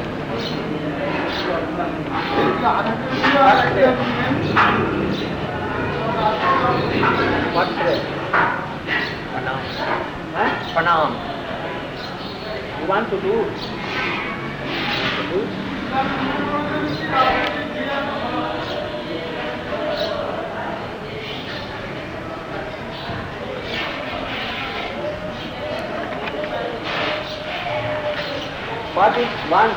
What prayer? What prayer? Pranam. Huh? Pranam. You want to do? To do? What is want?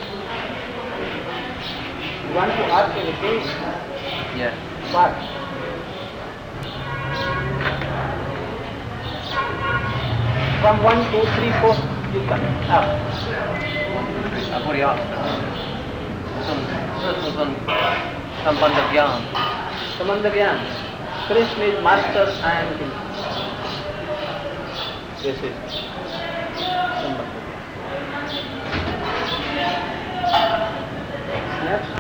You want to ask anything? Yes. What? From one, two, three, four, you come up. Sambandha Gyan. Sambandha Gyan. Krishna is master and him. This is Sambandha. Next.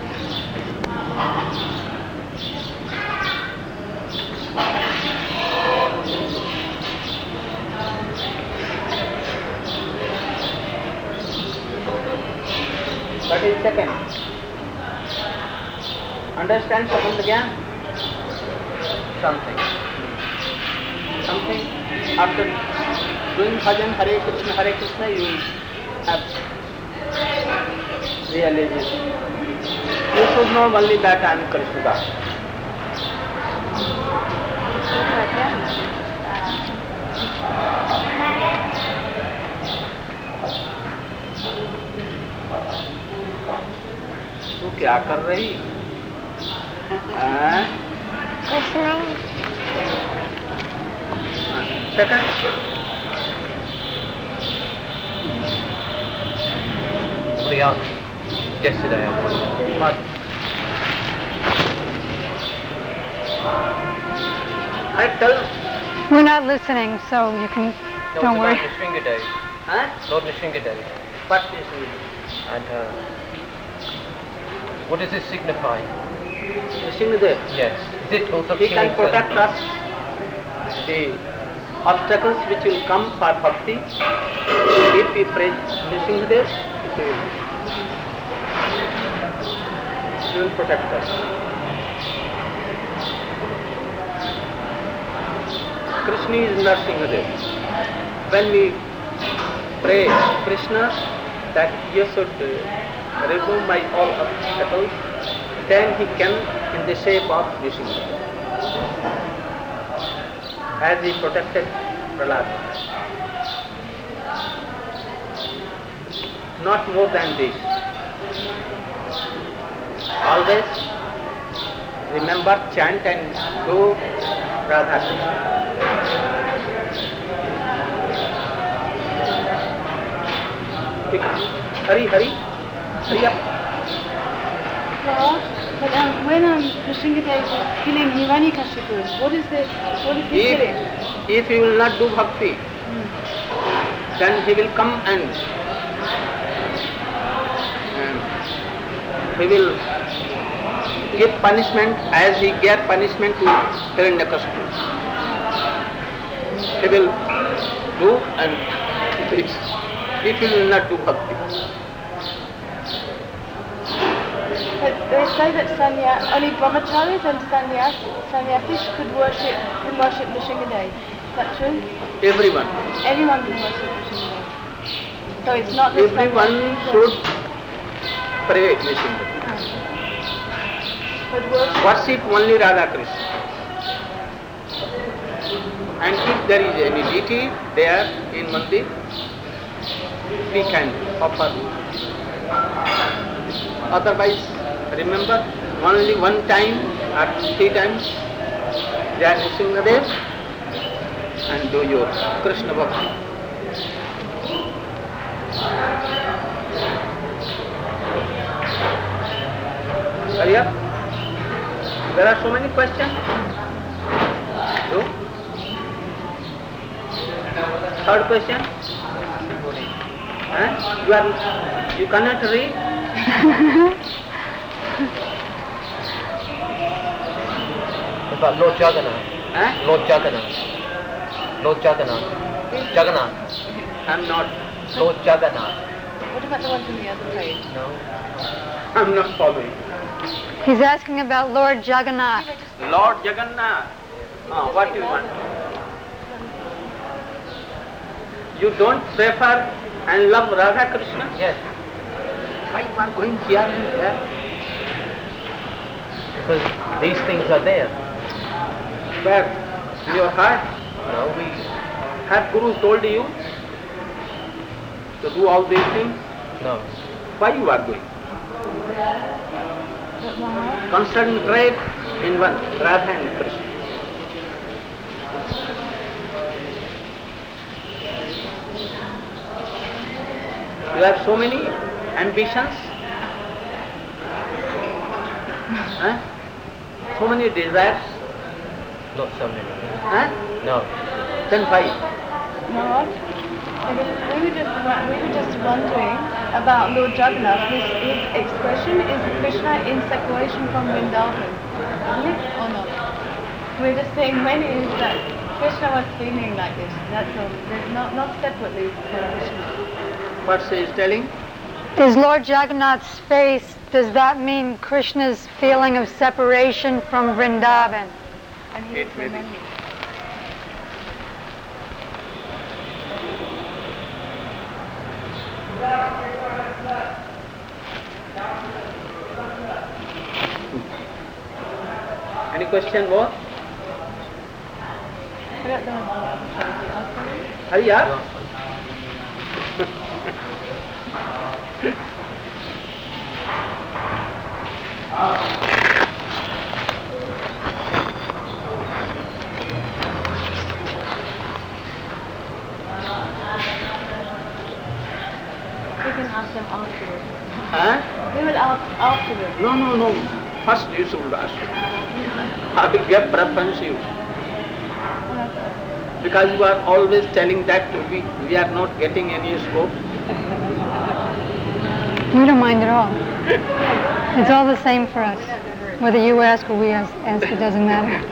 What is second? Understand Sambandha Gyan? Something. Something. After doing bhajan Hare Krishna, Hare Krishna, you will have realization. You should know only that I am Krishna Das. तू क्या कर रही? Second. Yeah. Yesterday I was. What? I tell. We're not listening, so you can. No, Don't worry. Lord Nrsingadev. Huh? Lord Nrsingadev. What is it? And uh, what does this signify? Nrsingadev. Yes. Is it also He can killing protect self? us. The obstacles which will come for bhakti. If we praise Nrsingadev, it will. He will protect us. Krishna is Nrsimhadev. When we pray Krishna that you should uh, remove my all obstacles, then he can in the shape of Nrsimha, as he protected Prahlad. Not more than this. Always remember, chant and do Radha Krishna. Hurry, hurry, hurry up. Well, but um, when um, Nrsimhadev was killing Hiranyakashipu, what is the, what is he If, killing? if he will not do bhakti, Hmm. then he will come and, and he will give punishment as he gave punishment to Hiranyakashipu. He will do and this. If he will not do bhakti. But they say that sanya, only brahmacharis and sannyas, sannyasis could worship, can worship Nrsimhadev. Is that true? Everyone. Everyone can worship Nrsimhadev. So it's not the Everyone sannyasis should pray Nrsimha. But worship, Worship only Radha Krishna. And if there is any deity there in Mandir, we can offer. Otherwise, remember, only one time or three times, there is Nrsimhadev and do your Krishna Bhakti. Hurry up. There are so many questions. So, third question. Huh? You are, you cannot read? About Lord Jagannath. Huh? Lord Jagannath. Lord Jagannath. Jagannath. I'm not, Lord Jagannath. what about the ones on the other page? No. I'm not following. He's asking about Lord Jagannath. Lord Jagannath. Ah, what do you want? You don't prefer and love Radha Krishna? Yes. Why you are going here and there? Because these things are there. Where? In your heart? No, we. Have Guru told you to do all these things? No. Why you are going? Concentrate in one, Radha and Krishna. You have so many ambitions, huh? So many desires, Not so many. huh? No. Then why? No. We were just wa- we were just wondering about Lord Jagannath. His, his expression is Krishna in separation from Vrindavan, isn't it or not? We're just saying when is that Krishna was feeling like this. That's all. There's not not separately from Krishna. What she is telling? Is Lord Jagannath's face, does that mean Krishna's feeling of separation from Vrindavan? And he It was may be. remembering. Any question more? I don't know what the other page is. I'll tell you. Hurry up. We can ask them afterwards. Huh? We will ask afterwards. No, no, no. First you should ask. I will give preference to you. Because you are always telling that we, we are not getting any scope. We don't mind at all. It's all the same for us. Whether you ask or we ask, ask it doesn't matter.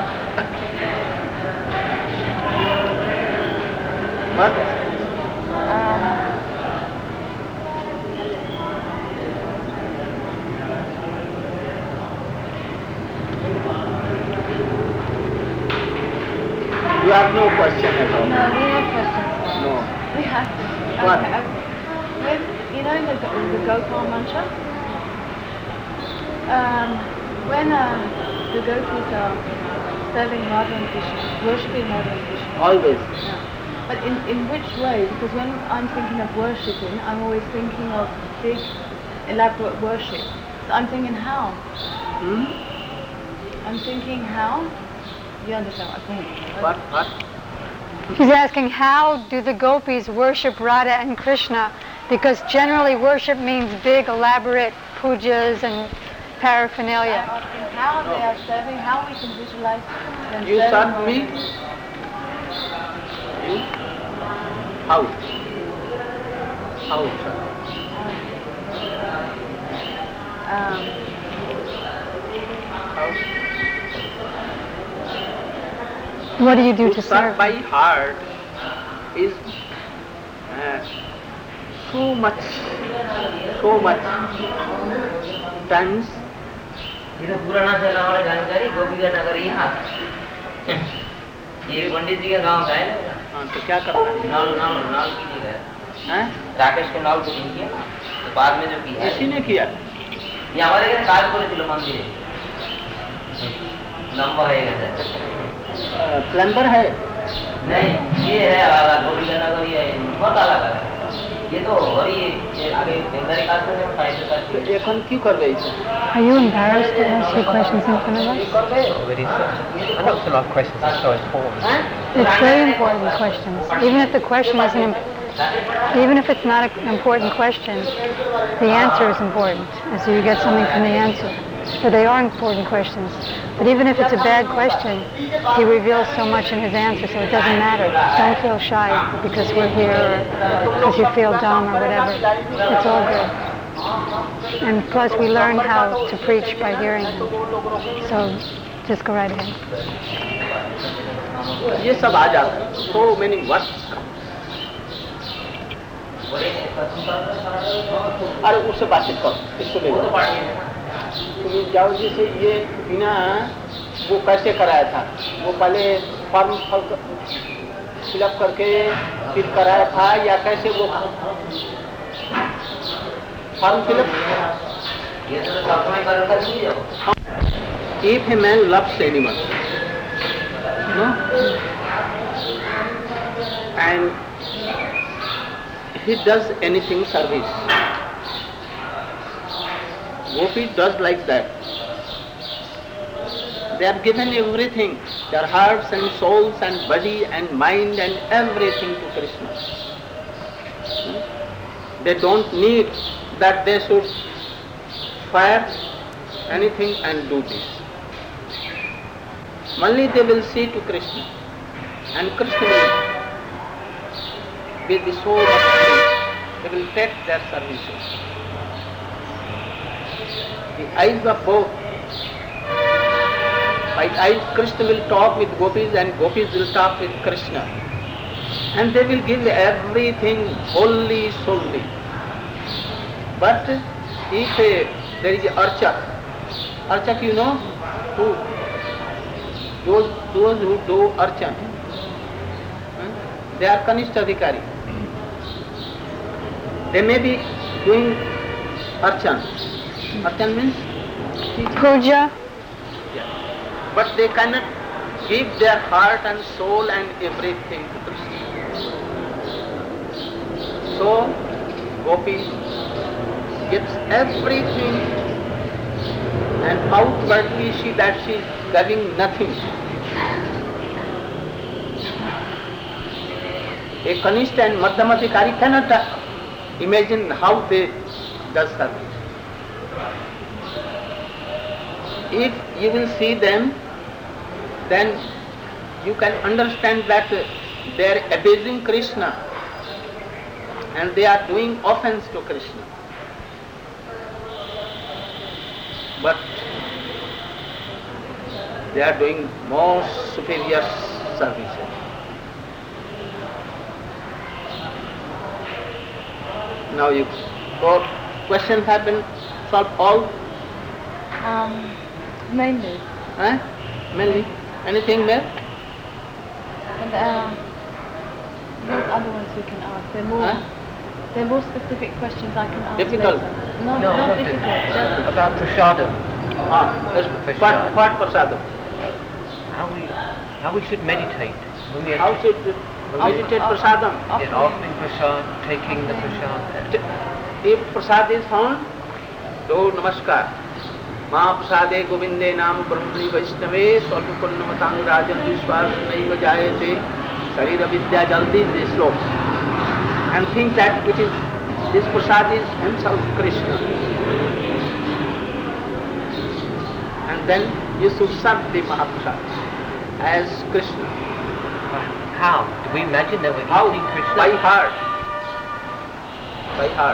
What? You have no question at all. No, we have questions. No. We have. What? Okay, okay. When, you know the, Go- the Gopal mantra? Um, when uh, the gopis are serving Radha and Krishna, worshipping Radha and Krishna. Always. Yeah. But in, in which way? Because when I'm thinking of worshipping, I'm always thinking of big, elaborate worship. So I'm thinking how? Hmm? I'm thinking how? You understand what I'm thinking? What? What? He's asking, how do the gopis worship Radha and Krishna? Because generally worship means big, elaborate pujas and paraphernalia. I'm asking how they are serving, how we can visualize them You serving serve Radha me? and Krishna. You? How? How, sir? Um, How? What do you do To to serve serve? by heart is uh, so much, so much times. ये तो पुराना से गाँव वाला जानकारी गोपी का नगर यहाँ ये पंडित जी का गाँव का है ना हाँ, तो क्या करना है? नाल नाल नाल की जगह हैं? राकेश के नाल को नहीं किया तो बाद में जो किया किसी ने किया? ये हमारे घर काज को चलो मंदिर लंबा है कैसे प्लम्बर है? नहीं ये है अलग गोपी का नगर ये बहुत अलग है ये तो और ये ये आगे बेंगाली काज को जब फाइल तो करती এখন কি করবে এই Are you embarrassed to ask your questions in front of us? Already said. I don't feel like questions are so important. It's very important questions. Even if the question isn't, im- even if it's not an important question, the answer is important. And so you get something from the answer. So they are important questions. But even if it's a bad question, he reveals so much in his answer, so it doesn't matter. Don't feel shy because we're here or because you feel dumb or whatever. It's all good. And plus we learn how to preach by hearing him. So just go right ahead. ये सब आ जाता है. So many words. अरे उससे बातचीत करो, इसको ले लो. तुम जाओ जी से ये बिना वो कैसे कराया था? वो पहले फॉर्म फिलअप करके फिर कराया था या कैसे वो फॉर्म फिलअप? ये तो सपने कर कर नहीं जाओ If a man loves anyone, no, and he does anything service, Gopi does like that. They are given everything, their hearts and souls and body and mind and everything to Krishna. They don't need that they should fire anything and do this. Only they will see to Krishna, and Krishna will be the soul of things. They will take their services. The eyes of both. By eyes, Krishna will talk with gopis and gopis will talk with Krishna. And they will give everything wholly, solely. But if a, there is a archak, archak you know, who? Those, those who do archan, they are Kanishta Adhikari. They may be doing archan. Archan means? Puja. Yeah. But they cannot give their heart and soul and everything to Krishna. So, Gopi gives everything and outwardly she that she is giving nothing. A Kanishta and Madhyama Adhikari cannot imagine how they does service. If you will see them, then you can understand that they are abusing Krishna and they are doing offense to Krishna. But they are doing most superior services. Now you, so questions have been solved all? Um, mainly. Huh? Mainly? Anything there? The uh, those other ones you can ask. They're more, Huh? they're more specific questions I can ask Difficult? later. No, No, not not difficult. difficult. Just About prasadam. Ah, yes. What, what prasadam? How we how we should meditate. When we How should we meditate prasadam? yeah, offering prasad, taking the prasad. If prasad is found, so namaskar. Ma prasade govinde nam brahmani vaishnave swalpunnamatam rajan vishwas naiva jayate sarira vidya jaldi this slope. And think that it is, this prasad is himself Krishna. And then you should serve the Mahaprasad as Krishna. How? Do we imagine that we're How? eating Krishna? By heart. By heart.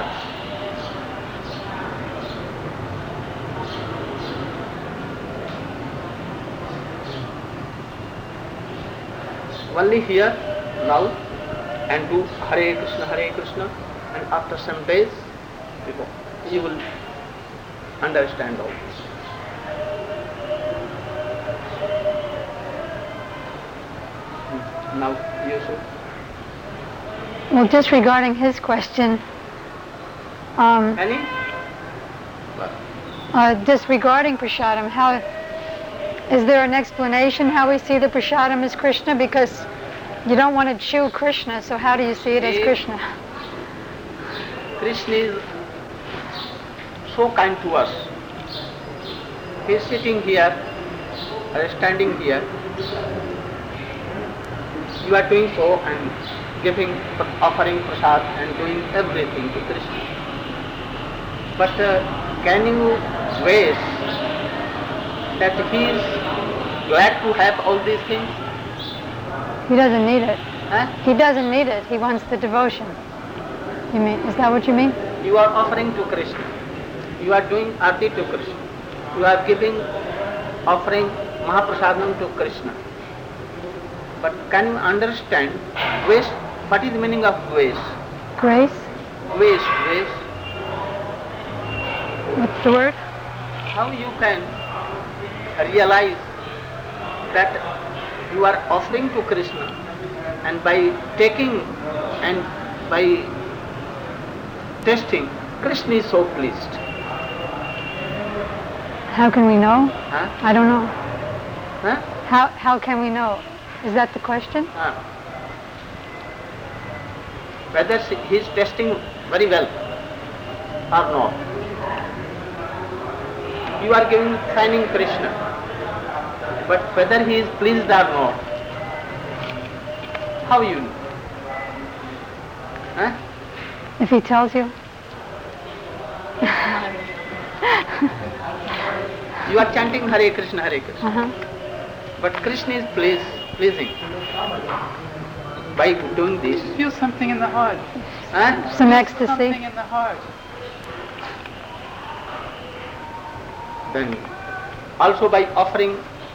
Only here, now, and do Hare Krishna, Hare Krishna, and after some days, you go. You will understand all this. Now, you should. Well, just regarding his question, um, Any? uh, disregarding prasadam, how is there an explanation how we see the prasadam as Krishna? Because you don't want to chew Krishna, so how do you see it as He- Krishna? Krishna is so kind to us. He is sitting here or standing here. You are doing so and giving, offering prasad and doing everything to Krishna. But uh, can you wish that he is glad to have all these things? He doesn't need it. Huh? He doesn't need it. He wants the devotion. You mean, is that what you mean? You are offering to Krishna. You are doing arti to Krishna. You are giving, offering Mahaprasadam to Krishna. But can you understand wish? What is the meaning of wish? Grace? Wish, wish. What's the word? How you can realize that you are offering to Krishna, and by taking and by tasting, Krishna is so pleased. How can we know? Huh? I don't know. Huh? How how can we know? Is that the question? Ah. Whether he is testing very well or not. You are giving thanking Krishna, but whether he is pleased or not, how you know? Huh? If he tells you? You are chanting Hare Krishna, Hare Krishna, Uh-huh. but Krishna is pleased, pleasing by doing this. Feel something in the heart. Huh? Some Something ecstasy? in the heart. Then also by offering,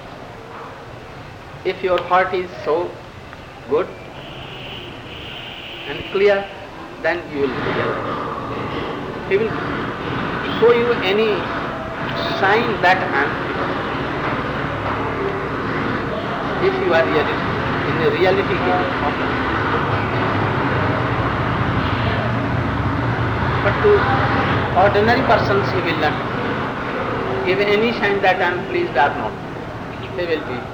if your heart is so good and clear, then you will realize. He will show you any sign that I am pleased. If you are really, in the reality he will offer. But to ordinary persons he will not give any sign that I am pleased or not. They will be.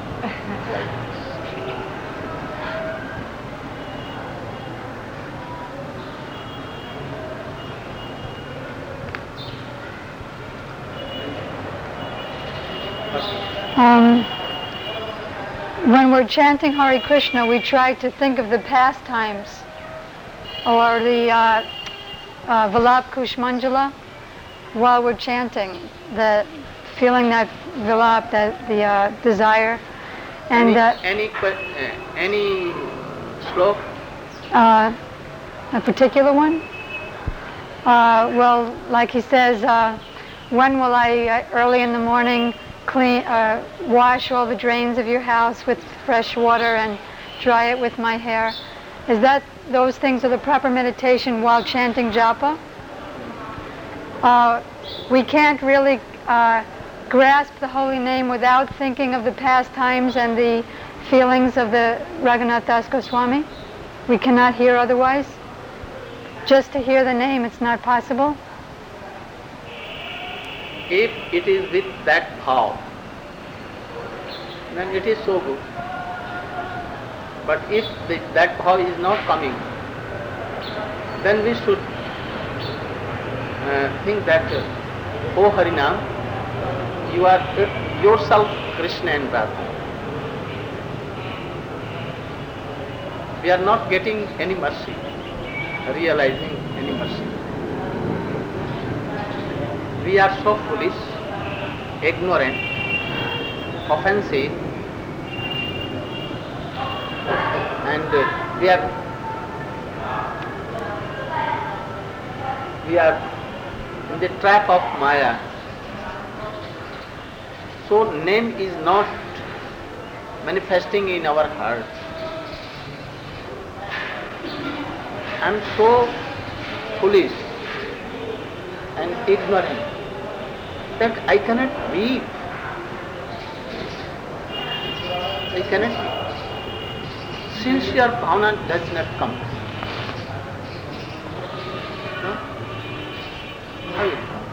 Um, when we're chanting Hare Krishna, we try to think of the pastimes or the uh, uh, Vilap Kushmanjala while we're chanting, the feeling that Vilap, that the uh, desire, and any, uh, any, que- uh, any slok? uh, a particular one. Uh, well, like he says, uh, when will I, uh, early in the morning, clean, uh, wash all the drains of your house with fresh water and dry it with my hair? Is that, those things are the proper meditation while chanting japa? Uh, we can't really uh, grasp the holy name without thinking of the pastimes and the feelings of the Raghunath Das Goswami? We cannot hear otherwise? Just to hear the name, it's not possible? If it is with that bhav, then it is so good. But if the, that bhav is not coming, then we should uh, think that, uh, O Harinam, you are uh, yourself Krishna and Radha. We are not getting any mercy, realizing any mercy. We are so foolish, ignorant, offensive, and uh, we are we are in the trap of Maya. So name is not manifesting in our heart. I am so foolish and ignorant that I cannot weep. I cannot weep. Sincere bhavana does not come. No? How it comes?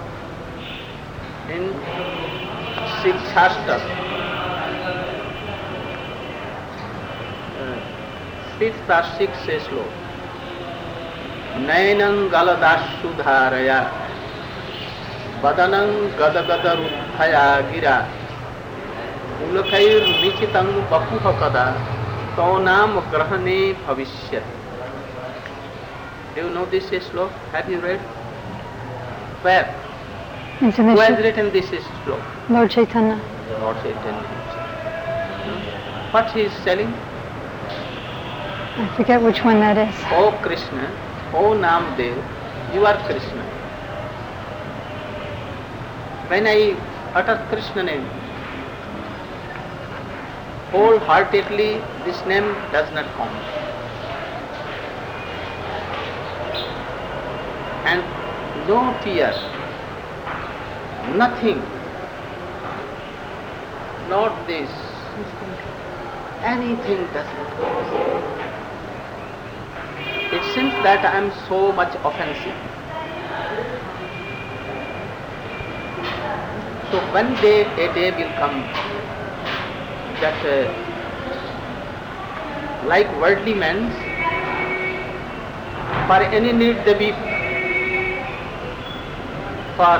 In Sikshastra, uh, fifth or sixth sloka, Nainam galadashu dharaya Badanam gadagadaruddhaya gira Ulakair nichitam bapuhakada Tonam grahane bhavishyat. Do you know this sloka? Have you read? Where? Who has written this sloka? Lord Chaitanya. Lord Chaitanya. What he is telling? I forget which one that is. O Krishna, O Namdev, you are Krishna. When I utter Krishna name, wholeheartedly this name does not come. And no tears, nothing, not this, anything does not come. It seems that I am so much offensive. So one day, a day will come that uh, like worldly men, for any need they be for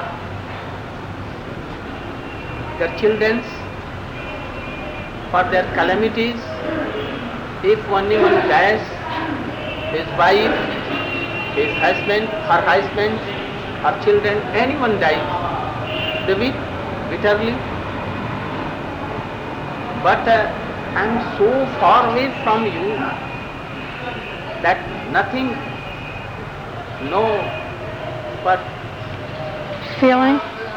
their children, for their calamities. If only one dies, his wife, his husband, her husband, her children, anyone dies, they weep bitterly. But uh, I am so far away from you that nothing, no, but feeling.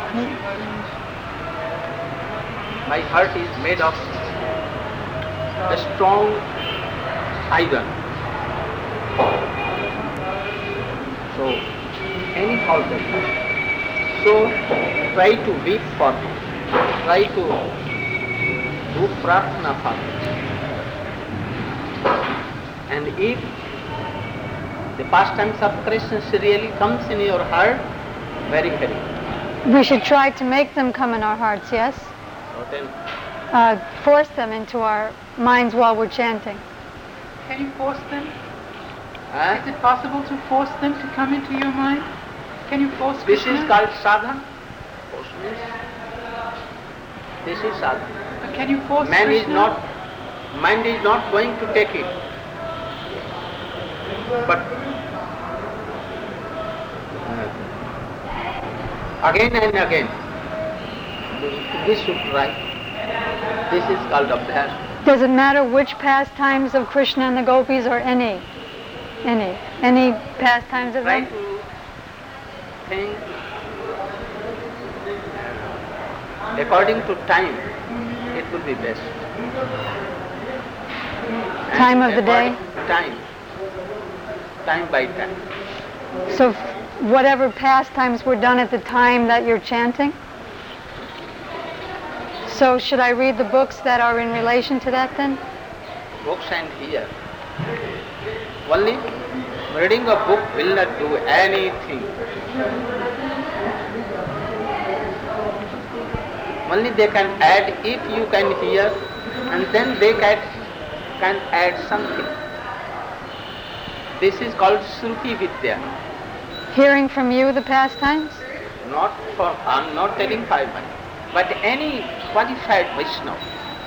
My heart is made of a strong iron. So, any fault of that. So, try to weep for me. Try to do prarthana for me. And if the pastimes of Krishna really comes in your heart, very very. We should try to make them come in our hearts, yes? So then, Uh, force them into our minds while we're chanting. Can you force them? huh? Is it possible to force them to come into your mind? Can you force This Krishna? is called sadhana. This is sadhana. But can you force Man is Krishna? not, mind is not going to take it. But uh, again and again, we should try. This is called abhyas. Does it matter which pastimes of Krishna and the gopis or any? Any? Any pastimes of Try them? to think according to time. It will be best. Time And of the day? according to Time. Time by time. So f- whatever pastimes were done at the time that you're chanting? So should I read the books that are in relation to that then? Books and here. Only reading a book will not do anything. Only they can add if you can hear, and then they can, can add something. This is called Shruti Vidya. Hearing from you the pastimes? Not for, I'm not telling five hundred, but any qualified Vaishnava.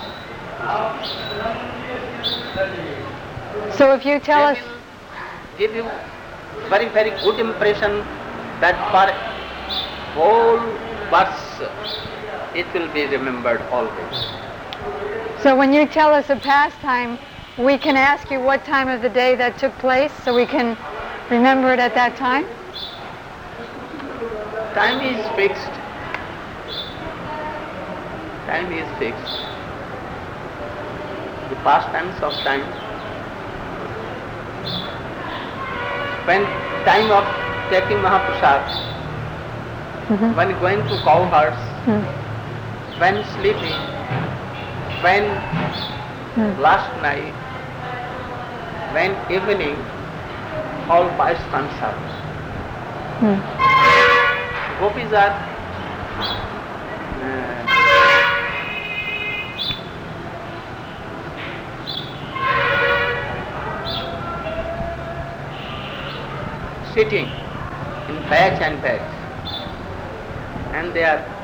So if you tell us... They will give you very, very good impression that for whole verse it will be remembered always. So when you tell us a pastime, we can ask you what time of the day that took place so we can remember it at that time? Time is fixed. Time is fixed. The pastimes of time. When time of taking Mahaprasad, mm-hmm. when going to cow herds, mm. when sleeping, when mm. last night, when evening, all pastimes are. Mm. Gopis are uh, sitting in batch and batch, and they are